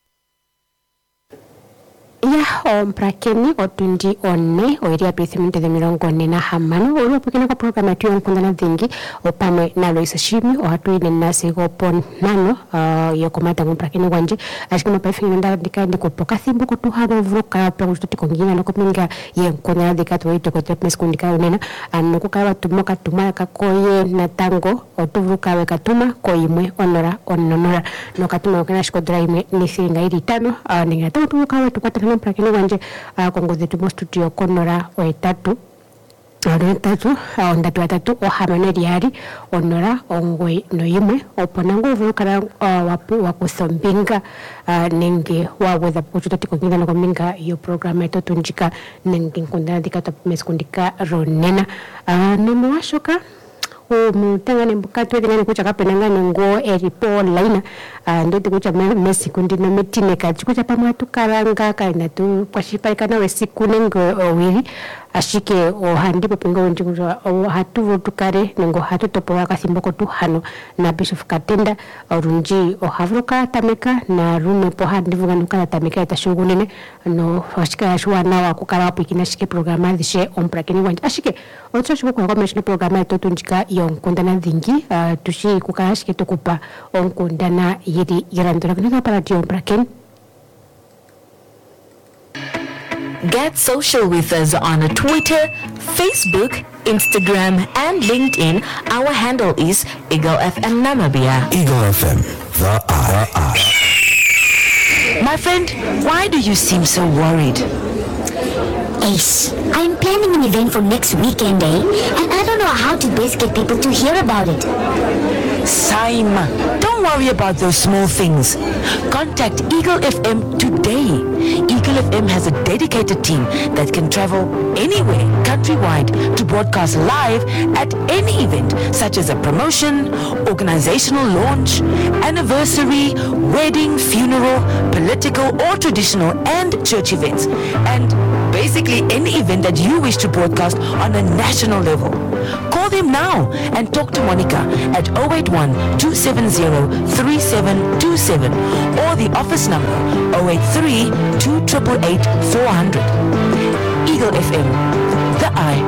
Ya mprakeni otundi one oiria pithiminte de mirongo nena hamano olo pekena kwa program atu yonkundana dhingi opame na Loisa Shimi o hatu ine nasi gopon nano yokomata mprakeni wanje ashikima paifingi nanda dika kupoka thimbo kutuhano vruka prangustuti kongina no kopinga yonkundana dika tuwaito kotepmes kundika unena anukukawa tumoka tumaka koye na tango otuvruka we katuma koyimwe onora ononora no katuma wakena shikodra ime nithiringa iri tano ningina tango tuvukawe tukwata mprakeni wanje kongoze tumo studio konora oetatu ondatu atatu ohamano diari onora ongwe noyimwe oponango vukara wakusombinga nenge waweza kuchutati kongina na kombinga yo programa eto tunjika nenge nkundana dika topimeskundika ronena nomewashoka mutengane mbukatu edengane kucha kapenangane ngo eripo online ndote kucha mesi kundi na metine kachi kucha pamatu karanga kaina tu kwashipaika nawe siku nengo wili ashike ohandipo pingo njikuza hatu tukare nengo hatu topo waka simboko tu hano na Bishop Katenda orunji ohavruka tameka na rume po handivuga nukana tameka itashugunene no ashike ashua na wakukara wapikina shike programa dhishe omprakini wanje ashike ocho shuku kwa meshine programa ito tunjika yonkundana dhingi tushi kukara shike tukupa onkundana yiri irandura kunaka para diyo omprakini. Get social with us on Twitter, Facebook, Instagram, and LinkedIn. Our handle is Eagle FM Namibia. Eagle FM, the eye. My friend, why do you seem so worried? Ace, I'm planning an event for next weekend, and I don't know how to best get people to hear about it. Saim, don't worry about those small things. Contact Eagle FM today. Eagle FM has a dedicated team that can travel anywhere countrywide to broadcast live at any event, such as a promotion, organizational launch, anniversary, wedding, funeral, political or traditional and church events, and basically any event that you wish to broadcast on a national level. Call them now and talk to Monica at 081-270-3727 or the office number 083-288-400. Eagle FM, the eye.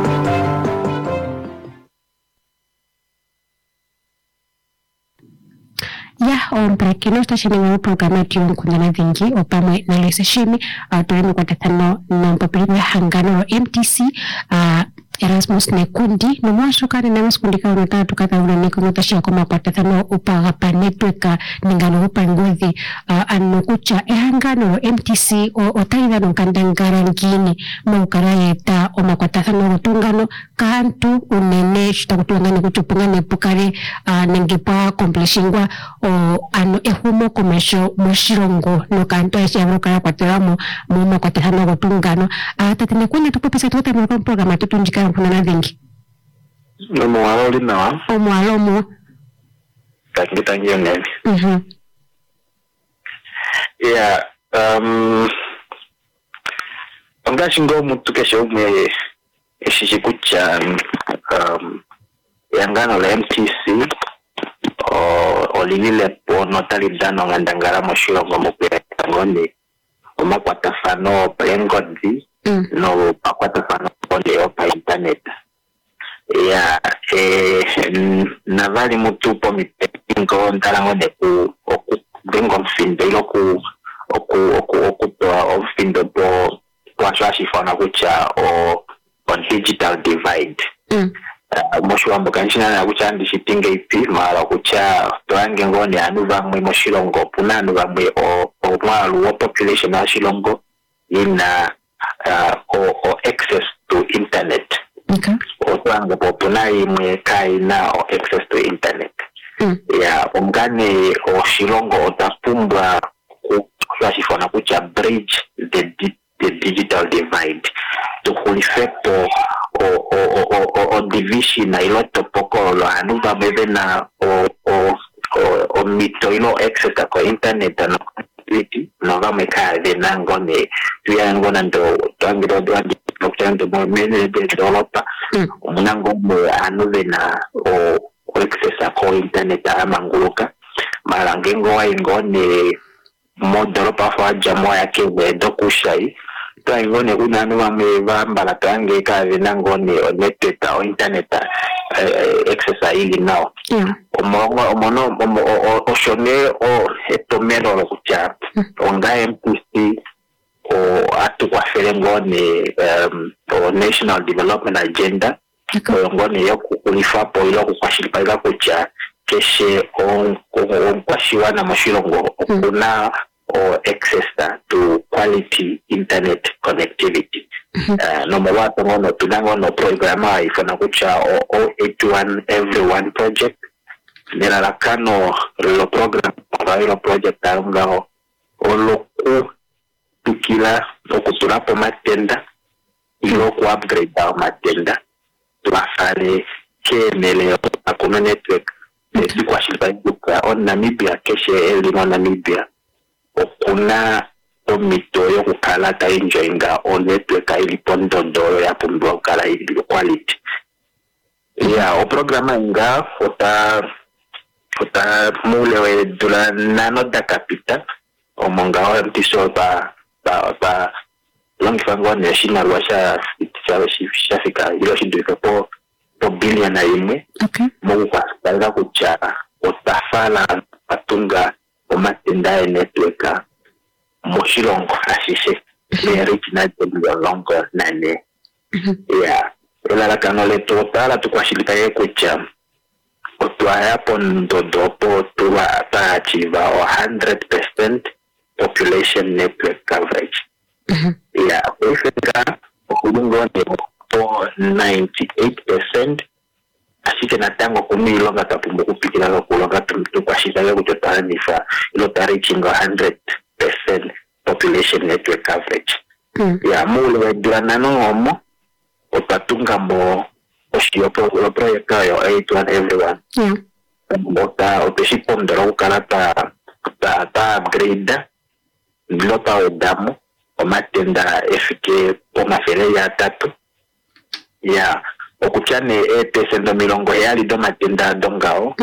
Para que no está siendo programa tiene kuna vingi opamwe na lesa shimi tulemi kwa tathano na mpapiri hangano MTC Erasmus Nekundi no mwashukani na mskundika unataka tukata unaniko notashia kama kwa tathano upaga pa network ningano upa ngozi anokucha hangano MTC otaida nkandangara ngini maukaraye ta oma kwa tathano utungano kantu unene shitakutungane kuchupungane pukare nengepa kompleshingwa ano ehumo komesho moshirongo no kanto eshabro kara kwateramo muma kwatehano gotungano tatene kwene tukopesa tuota mu programa tutunjika kuna na vingi no mwalo linawa omwalo mu takitangio nene ongashingo mutu kesho mwe eshishikucha yangano la MTC olivile po notalidano ngandangara moshilongo mupira ngone omakwatafano plengodzi no pakwatafano onde opa internet navali mutupo mitengo ntarangone ku bengo mfindo ilo okutoa ofindo po ashifona kucha on digital divide moshwambo kanchina na kuchandi shitinga ipi mara kucha toange ngone anu vamwe moshilongo puna anu vamwe o mwalu wa population wa shilongo ina access to internet toange popuna imwe kai na access to internet ongane o shilongo otapumbwa kushifona kucha bridge the digital divide to effect o division na iloto pokolo anuva bebe na o mito ilo access ko internet na connectivity no vameka de nangone tuyangona ndo tangiro dwandi nokutando mo mene de developer munangombe anuve na o access ko internet amanguluka malangengo wa ingone modoropa fa jamo yake wedo kushai ngone kuna nuwa mevamba tange kazi nangone network o internet access ili now omono oshone o etomero lo kucha onga MTC o atukwa ferengone o national development agenda ngone yo kulifa po ilo kukwashilipa kucha keshe on kwashiwana moshilongo kuna or access to quality internet connectivity. Number one, no tunangono programa ifana kucha o 81 everyone project. Nilalakano lo program lo project angao oloku tukila okutulapo matenda iloku upgrade ao matenda tuafale kenele akuna network kwa shilpa on Namibia keshe elimo Namibia okuna omito yo kukalata enjoyinga o network ili pondondo ya pundwa kala ili quality o programa nga ota mule we dula nano da capital o monga o mtiso ba longifango national washa shafika ilo shindika po billion na imwe mungu kwa kala kucha otafala patunga o matenda network moshilongo ashishe reach na the longer nane ela kano le total tukwashilika yekucha otwaya pondodopo tuwa achieve 100% population network coverage Africa kulungo ne 98% asike na tango kumilo ngatapumu kupikila lokulonga tukwashita yo kutotanifa ilota reaching 100% population network coverage. Ya mule wedurana nomo otatunga mo oshiopo proyecto yo 8 everyone. Ota oteshipondera ukala ta upgrade global odamu omatenda efike pomafere ya 3 ya okuchane pesendo milongo yali do matenda dongao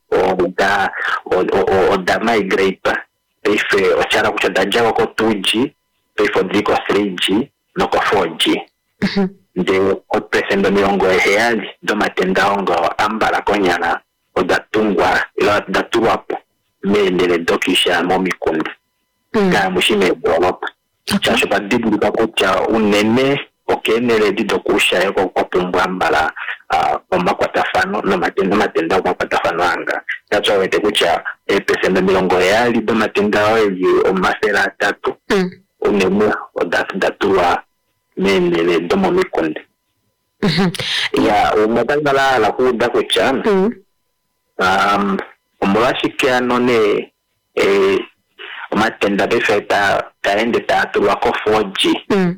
odama igreipa ife ochara kuchadanja ko 2G ife ndiko 3G no ko 4G nde pesendo milongo yali do matenda ongo ambala konyana odatungwa ila datuwapo mendele dokisha momikunda ka mushime bolopa chacho badibu bakocha unene okenele didokusha yako kwa pumbambala omakwatafano no matenda omakwatafano anga chacho wete kucha pesendo milongo yali do matenda oyi omafera 3 unene odatuwa mendele do momikunda ya umatangala la kuda kucha omulashika none matenda befeta taende tatulwa ko 4G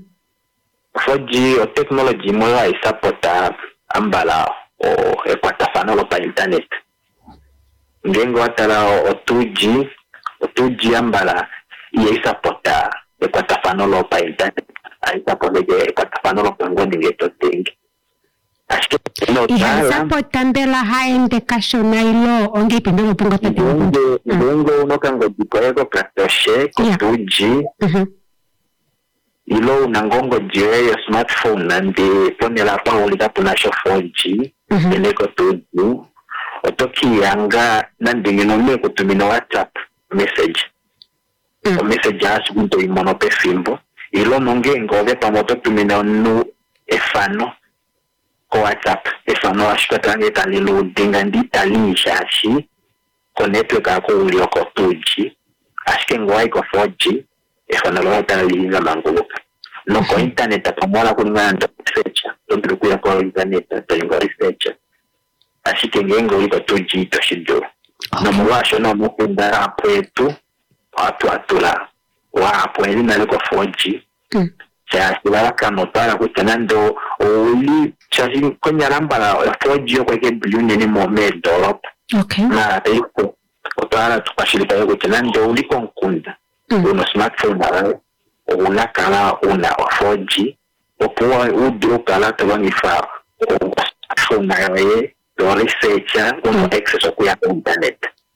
4G o technology moyo isupporta ambala o ekwatafano lo pa internet ngengo atala o 2G ambala isupporta ekwatafano lo pa internet isupporta ekwatafano lo pa ngondi tengi supporta mbela haende kashona ilo onge pindelo punga tati ngengo unokango dikoeko platoshe ko 2G ilo unangongo jiwe yo smartphone nandi ponela pa ulika punasho 4G eneko 2G otoki yanga nandi nginome kutumina WhatsApp message o message asu kunto imono pe fimbo ilo nongengo ove pamoto tumina nu efano ko WhatsApp efano ashikatanga italilu dinga nditalisha ashi ko network ako ulioko 2G ashike ngwai ko 4G efano lo italilinga manguluka no ko internet apamola kulingana na research ndo kuya ko internet talinga research ashike ngengo iko 2G toshido no mwasho no mukunda hapo yetu watu atula wapo elina liko 4G cha sibala kama para kutanando oli chaji konyalamba la 4G kwa ke bilioni ni momedo na tayiko otara tukashilika yako kutanando uliko nkunda uno smartphone na unakala una 4G okuwa udro kala tawangifa smartphone na yoye do researcher uno access okuya internet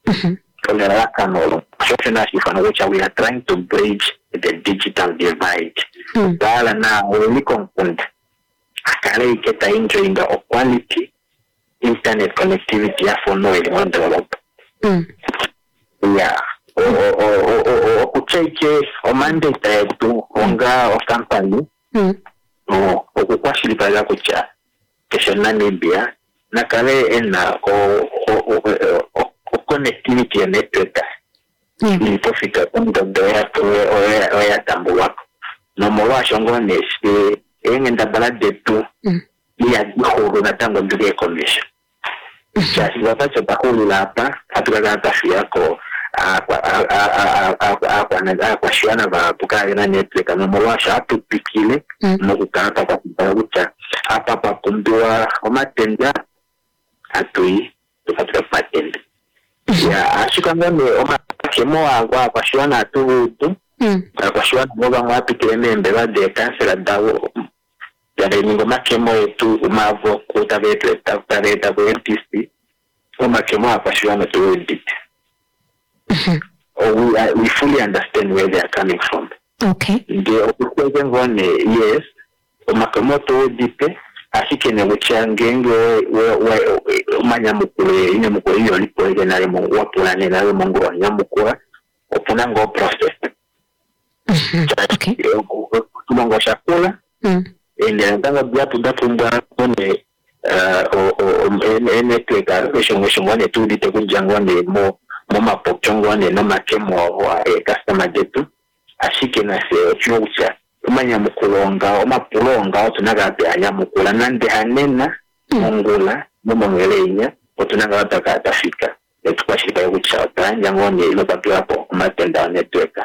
we are trying to bridge the digital divide. Dala na ulikon akale iketa enjoying the quality internet connectivity ya for no one develop. Yeah. O kucheke o mandate to onga o company. O kukwashilipa ya kucha keshona Namibia na kale ena o connectivity ya network ilipofika ndo ya tambu wako no mwa shongone si engenda balade tu ya huru na tango nduge commission chasi watacho bakulu hapa hatukaga tafi yako kwa shiana ba bukari na network no mwa shapu pikile no kukata kwa kucha hapa pa kumbiwa omatenda atui tukatuka patenda ya ashikanga me omakemo agwa kwa shiwana tu kwa shiwana moga mwapi kilemembe bade kansela dawo ya ningo makemo etu umavo kutabetu tafutareta kwa NTC omakemo kwa shiwana tu dit we fully understand where they are coming from. Okay. Ndio okukwengone yes omakemo tu dipe ashikene uchangenge we umanya mukule ine mukule iyo lipo ege nare mungu wapulane nare mungu wa nyamukua opuna ngo process kumongo shakula ende ndanga biatu datu mba kone ene kweka shongwane tu dite kujangwane mo mapochongwane no makemo wa customer detu ashike na se chucha umanya mukulonga omapulonga otunaga pe anyamukula nande hanena mongula mumongelenya otunanga watafika etukwashika yokuchapa njangoni ilopapila po matenda network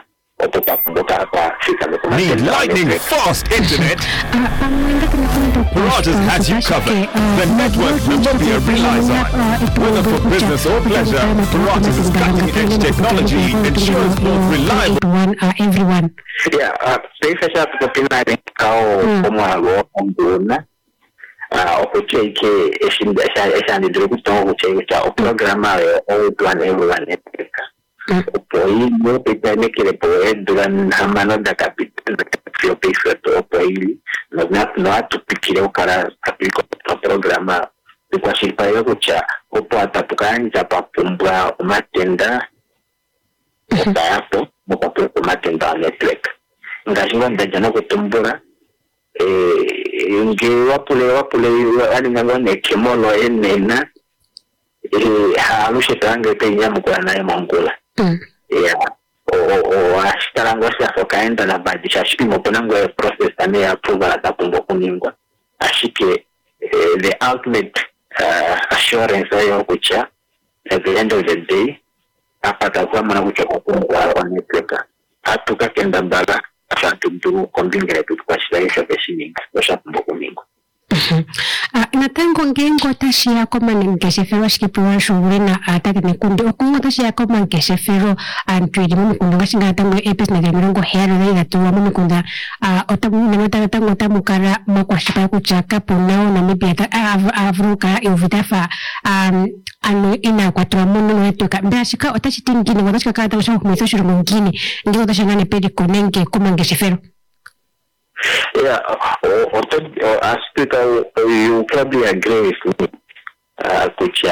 Need lightning fast internet? Paratus has you covered. The network Namibia relies on. Whether for business or pleasure, Paratus is cutting-edge technology ensures both reliable. Everyone. Yeah, special popina kao komalo ombona. Okucheke esindi drukutongo kucheka o programa o plan everyone network. Poi no petane che le poe durante la mano da capitolo che penso poi non ha tutti che o cara applico il programma di quasi paio che o può attaccare già papumba una tenda o tapo o papumba una tenda network ngasiwa ndajana ko tumbura nge wapule ani ngone kemolo enena halushe tanga penya mukwana ya mangula yeah o ashtarangwa sasa kaenda na badisha shimo ponango ya process ane approve atakumbo kuningwa ashike the ultimate assurance ayo kucha at the end of the day apata kwa mwana kucha kwa waneteka hatuka kenda mbala afantu kombinga tu kwa shiraisha beshininga washakumbo kuningwa natango ngengo tashia koma ngesefero shikipiwa shughuli na atake nikundi okungo tashia koma ngesefero antwidi mu kundu gashinga tango epes na mirongo hero na tuwa mu kunda otamu na tango tamukara makwashika kuchaka ponao na mibeta avruka uvitafa ano ina kwa tramuno netoka ndashika otachitingini wadashika kata ushamu kumitosho mwingine ndio tashangane pedi konenge koma ngesefero. Yeah, I speak. You probably agree with me. Which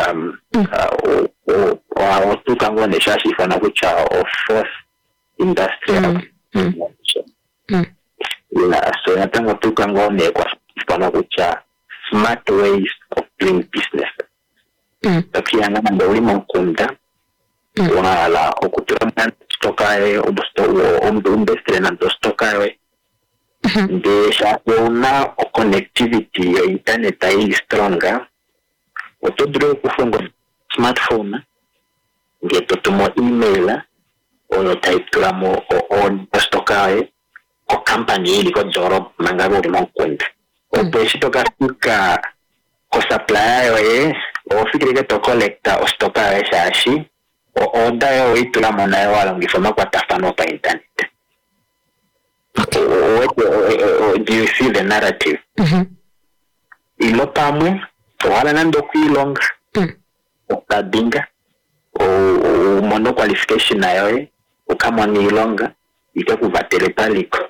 or two can go on the chassis for which of fourth industrial. Yeah, so I think two can go on the which smart ways of doing business. Tapi yang ada lima kunda, wala okuturan stokai industri nanti stokai. De una connectivity ya internet ai stronger otodro kufunga smartphone ngeto tumo email o type klamo o stokae o company ili ko joro mangabo de monkwenda o pesito kasika ko supplier o fikire to collector o stokae shashi o order o itulamo na wala ngifoma kwa tafano pa internet. Do you see the narrative? Ilopamwe wala nando kuilonga ukabinga o mono qualification na yoe ukama ni ilonga ikakuvatele paliko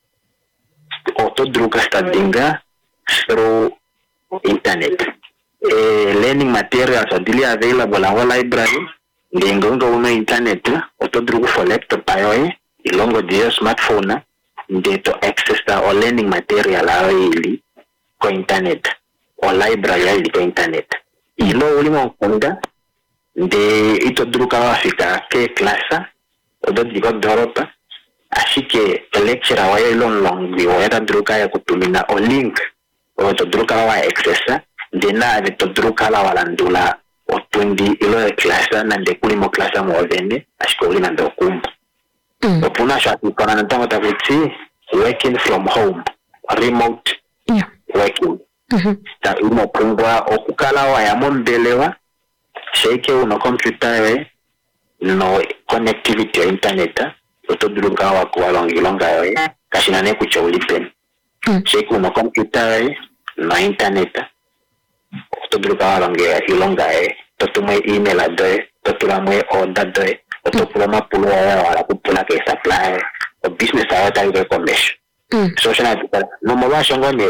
otodruka stadinga through internet learning materials are daily available on library ndengongo una internet otodruka for laptop yoe ilongo dia smartphone to access or learning material ili ko internet or library ili ko internet ilo ulimo kunda de ito druka wafika ke klasa odo digo doropa ashike lecture wa long bi wa druka ya kutumina o link o to druka wa access de na de to druka la walandula o tundi ilo klasa na de kulimo klasa mo vene ashiko ulina ndo kumbu opuna shati kana ntango takuti working from home remote working ta umo pungwa okukala wa ya mombelewa sheke uno computer no connectivity internet otodruka wa kwa longa kashina ne kucha ulipen sheke uno computer no internet otodruka wa longa totumwe email adre totulamwe order otopulama pulo wala kupula ke supply o business ayata ile commerce so shana no mabasho ngone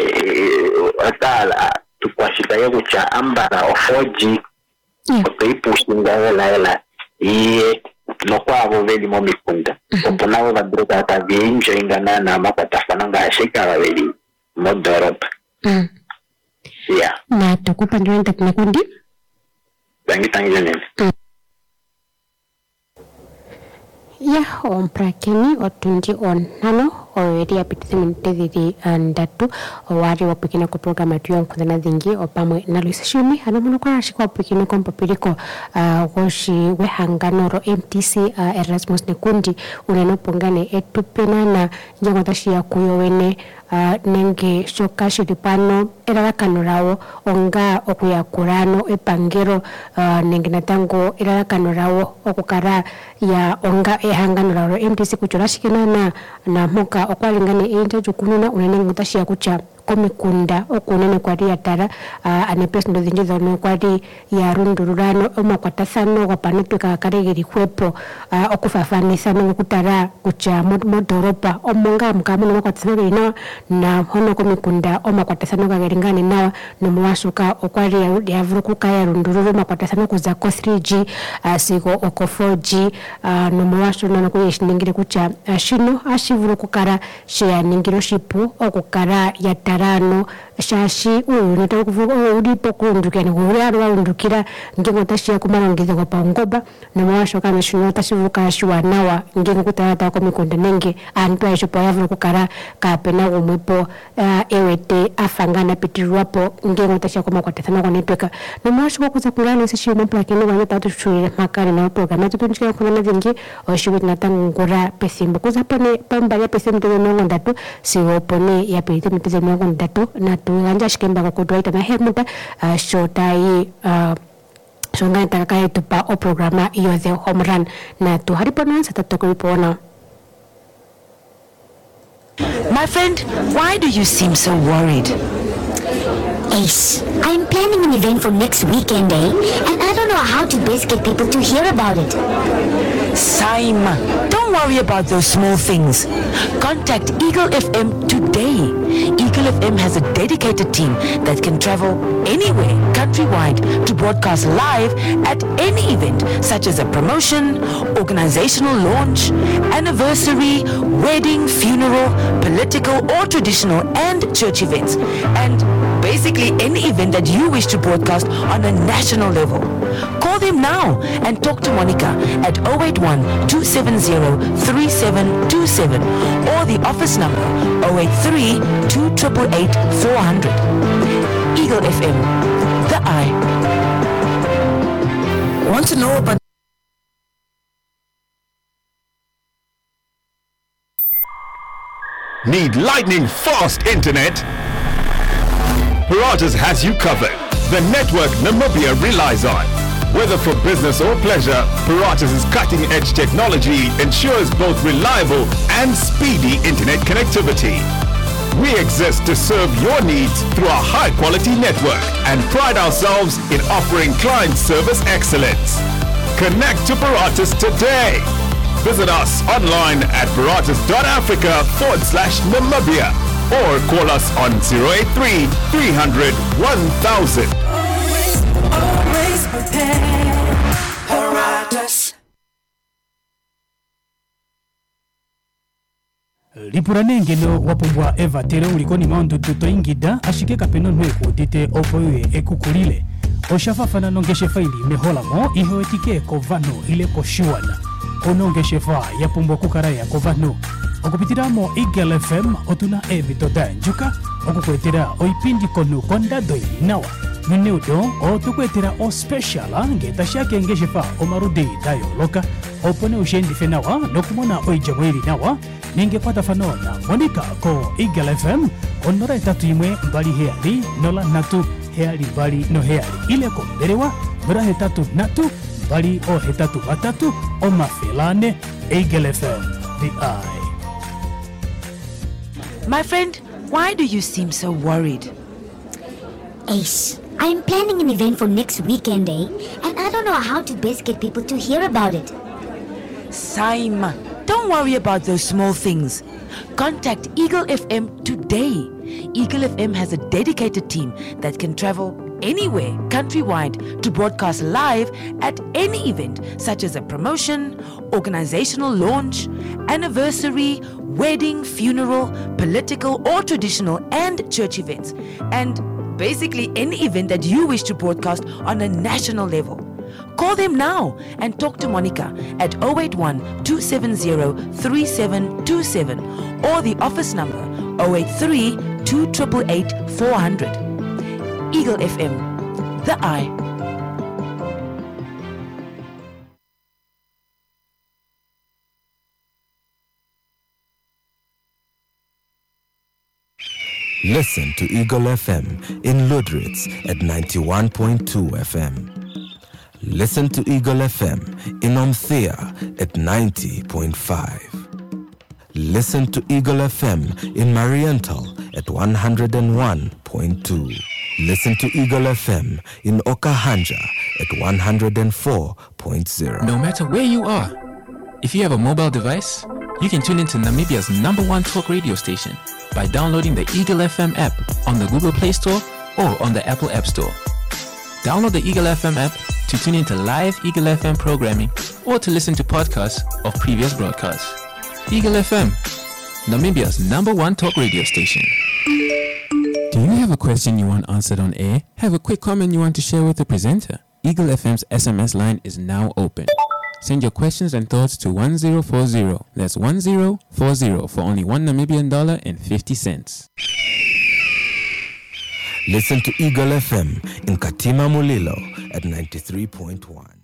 atala tukwashika yego cha ambara o 4G otoipushinga wala iye no kwabo veli mo mikunda oponabo badruka ata vinje ingana na mapatafana ngashika wali modorop yeah na tukupa ndio ntakundi tangi ya on prakeni otundi on nano oweri apitize minute thiri ndatu wari wapikina ku program yetu yonkhuthana thingi opamwe na Luisa Shumi ana muno kwarashika wapikina kwa mpapiriko goshi wehangano ro MTC Erasmus Nekundi unenopongane etupenana njengotashi ya kuyo wene nenge shoka shiripano erarakano rawo onga okuyakurano epangero nenge natango erarakano rawo okukara ya onga ehangano rawo MTC kuchorashikenana na moka okwalingane ente jukununa unenenge mutashia kucha komikunda okunene kwari yatara ane president zinji zono kwari ya rundururano omakwatathano wapanopika karegeri kwepo okufafanisa nokutara kucha modoropa omonga mkamuno makwatathano ina na hono komikunda omakwatathano kageringane nawa nomuwasuka okwari ya vurukuka ya rundururu makwatathano kuza ko 3G sigo oko 4G nomuwasu nana kuyeshiningire kucha shino ashivurukukara shea ningiro shipu okukara yatara rano shashi unataka kuvuga ulipo kundukeni kuhuriaro waundukira ngengo tashia kumarangiza kwa paungoba na mwasho kama shino tashivuka shua nawa ngengo kutarata kwa mikonde nenge antua ishopo yavu kukara kapena umwepo ewete afangana pitiruapo ngengo tashia kuma kwa tethana kwa nepeka na mwasho kwa kuza kulano isishi umampla kene wanyo tatu shuri makari na programa tutu nchika kuna na vingi oshiwit natangu ngura pesimbo kuza pone pamba ya pesimbo tuwe miongo ndatu siwo pone ya pelite mipeze miongo ndatu na tuwanja shikemba kwa kutuwaita na hemuta shotai shonga nitaka tupa o programa iyo the home run na tuharipono sa tatukuripono. My friend, why do you seem so worried? Ace, I'm planning an event for next weekend, and I don't know how to best get people to hear about it. Saim, don't worry about those small things. Contact Eagle FM today. Eagle FM has a dedicated team that can travel anywhere countrywide to broadcast live at any event, such as a promotion, organizational launch, anniversary, wedding, funeral, political or traditional and church events, and basically any event that you wish to broadcast on a national level. Call them now and talk to Monica at 081-270-3727 or the office number 083-288-400. Eagle FM, the eye. Want to know about Need lightning fast internet? Paratus has you covered. The network Namibia relies on. Whether for business or pleasure, Paratus' cutting-edge technology ensures both reliable and speedy internet connectivity. We exist to serve your needs through our high-quality network and pride ourselves in offering client service excellence. Connect to Paratus today. Visit us online at paratus.africa/Namibia or call us on 083 300 1000. Always prepared. Paratus. Lipuranengelo wapumbwa Eva tere ulikoni maundu tuto ingida ashike kapeno nweku tite opoye ekukulile oshafafana nongeshe faili meholamo ihoetike kovano ile koshuana onongeshe fa yapumbwa kukaraya kovano okupitiramo Eagle FM otuna ebitoda njuka okukwetera oipindi konu kondadoi nawa Nunudo otukwetera o special ngetashake ngeshefa omarudi dayo loka opone ushendi fenawa nokumona oijamweli nawa ningepata fanona Monica ko Eagle FM onora etatu imwe mbali heali nola natu heali mbali no heali ile ko berewa nora hetatu natu mbali o hetatu batatu o mafelane Eagle FM the eye. My friend, why do you seem so worried? Ace, I'm planning an event for next weekend, and I don't know how to best get people to hear about it. Saim, don't worry about those small things. Contact Eagle FM today. Eagle FM has a dedicated team that can travel anywhere countrywide to broadcast live at any event, such as a promotion, organizational launch, anniversary, wedding, funeral, political or traditional and church events, and basically any event that you wish to broadcast on a national level. Call them now and talk to Monica at 081 270 3727 or the office number 083 2888 400. Eagle FM, the eye. Listen to Eagle FM in Ludritz at 91.2 FM. Listen to Eagle FM in Omthea at 90.5. Listen to Eagle FM in Mariental at 101.2. Listen to Eagle FM in Okahanja at 104.0. No matter where you are, if you have a mobile device, you can tune into Namibia's #1 talk radio station by downloading the Eagle FM app on the Google Play Store or on the Apple App Store. Download the Eagle FM app to tune into live Eagle FM programming or to listen to podcasts of previous broadcasts. Eagle FM, Namibia's #1 talk radio station. Do you have a question you want answered on air? Have a quick comment you want to share with the presenter? Eagle FM's SMS line is now open. Send your questions and thoughts to 1040. That's 1040 for only $1 Namibian and 50 cents. Listen to Eagle FM in Katima Mulilo at 93.1.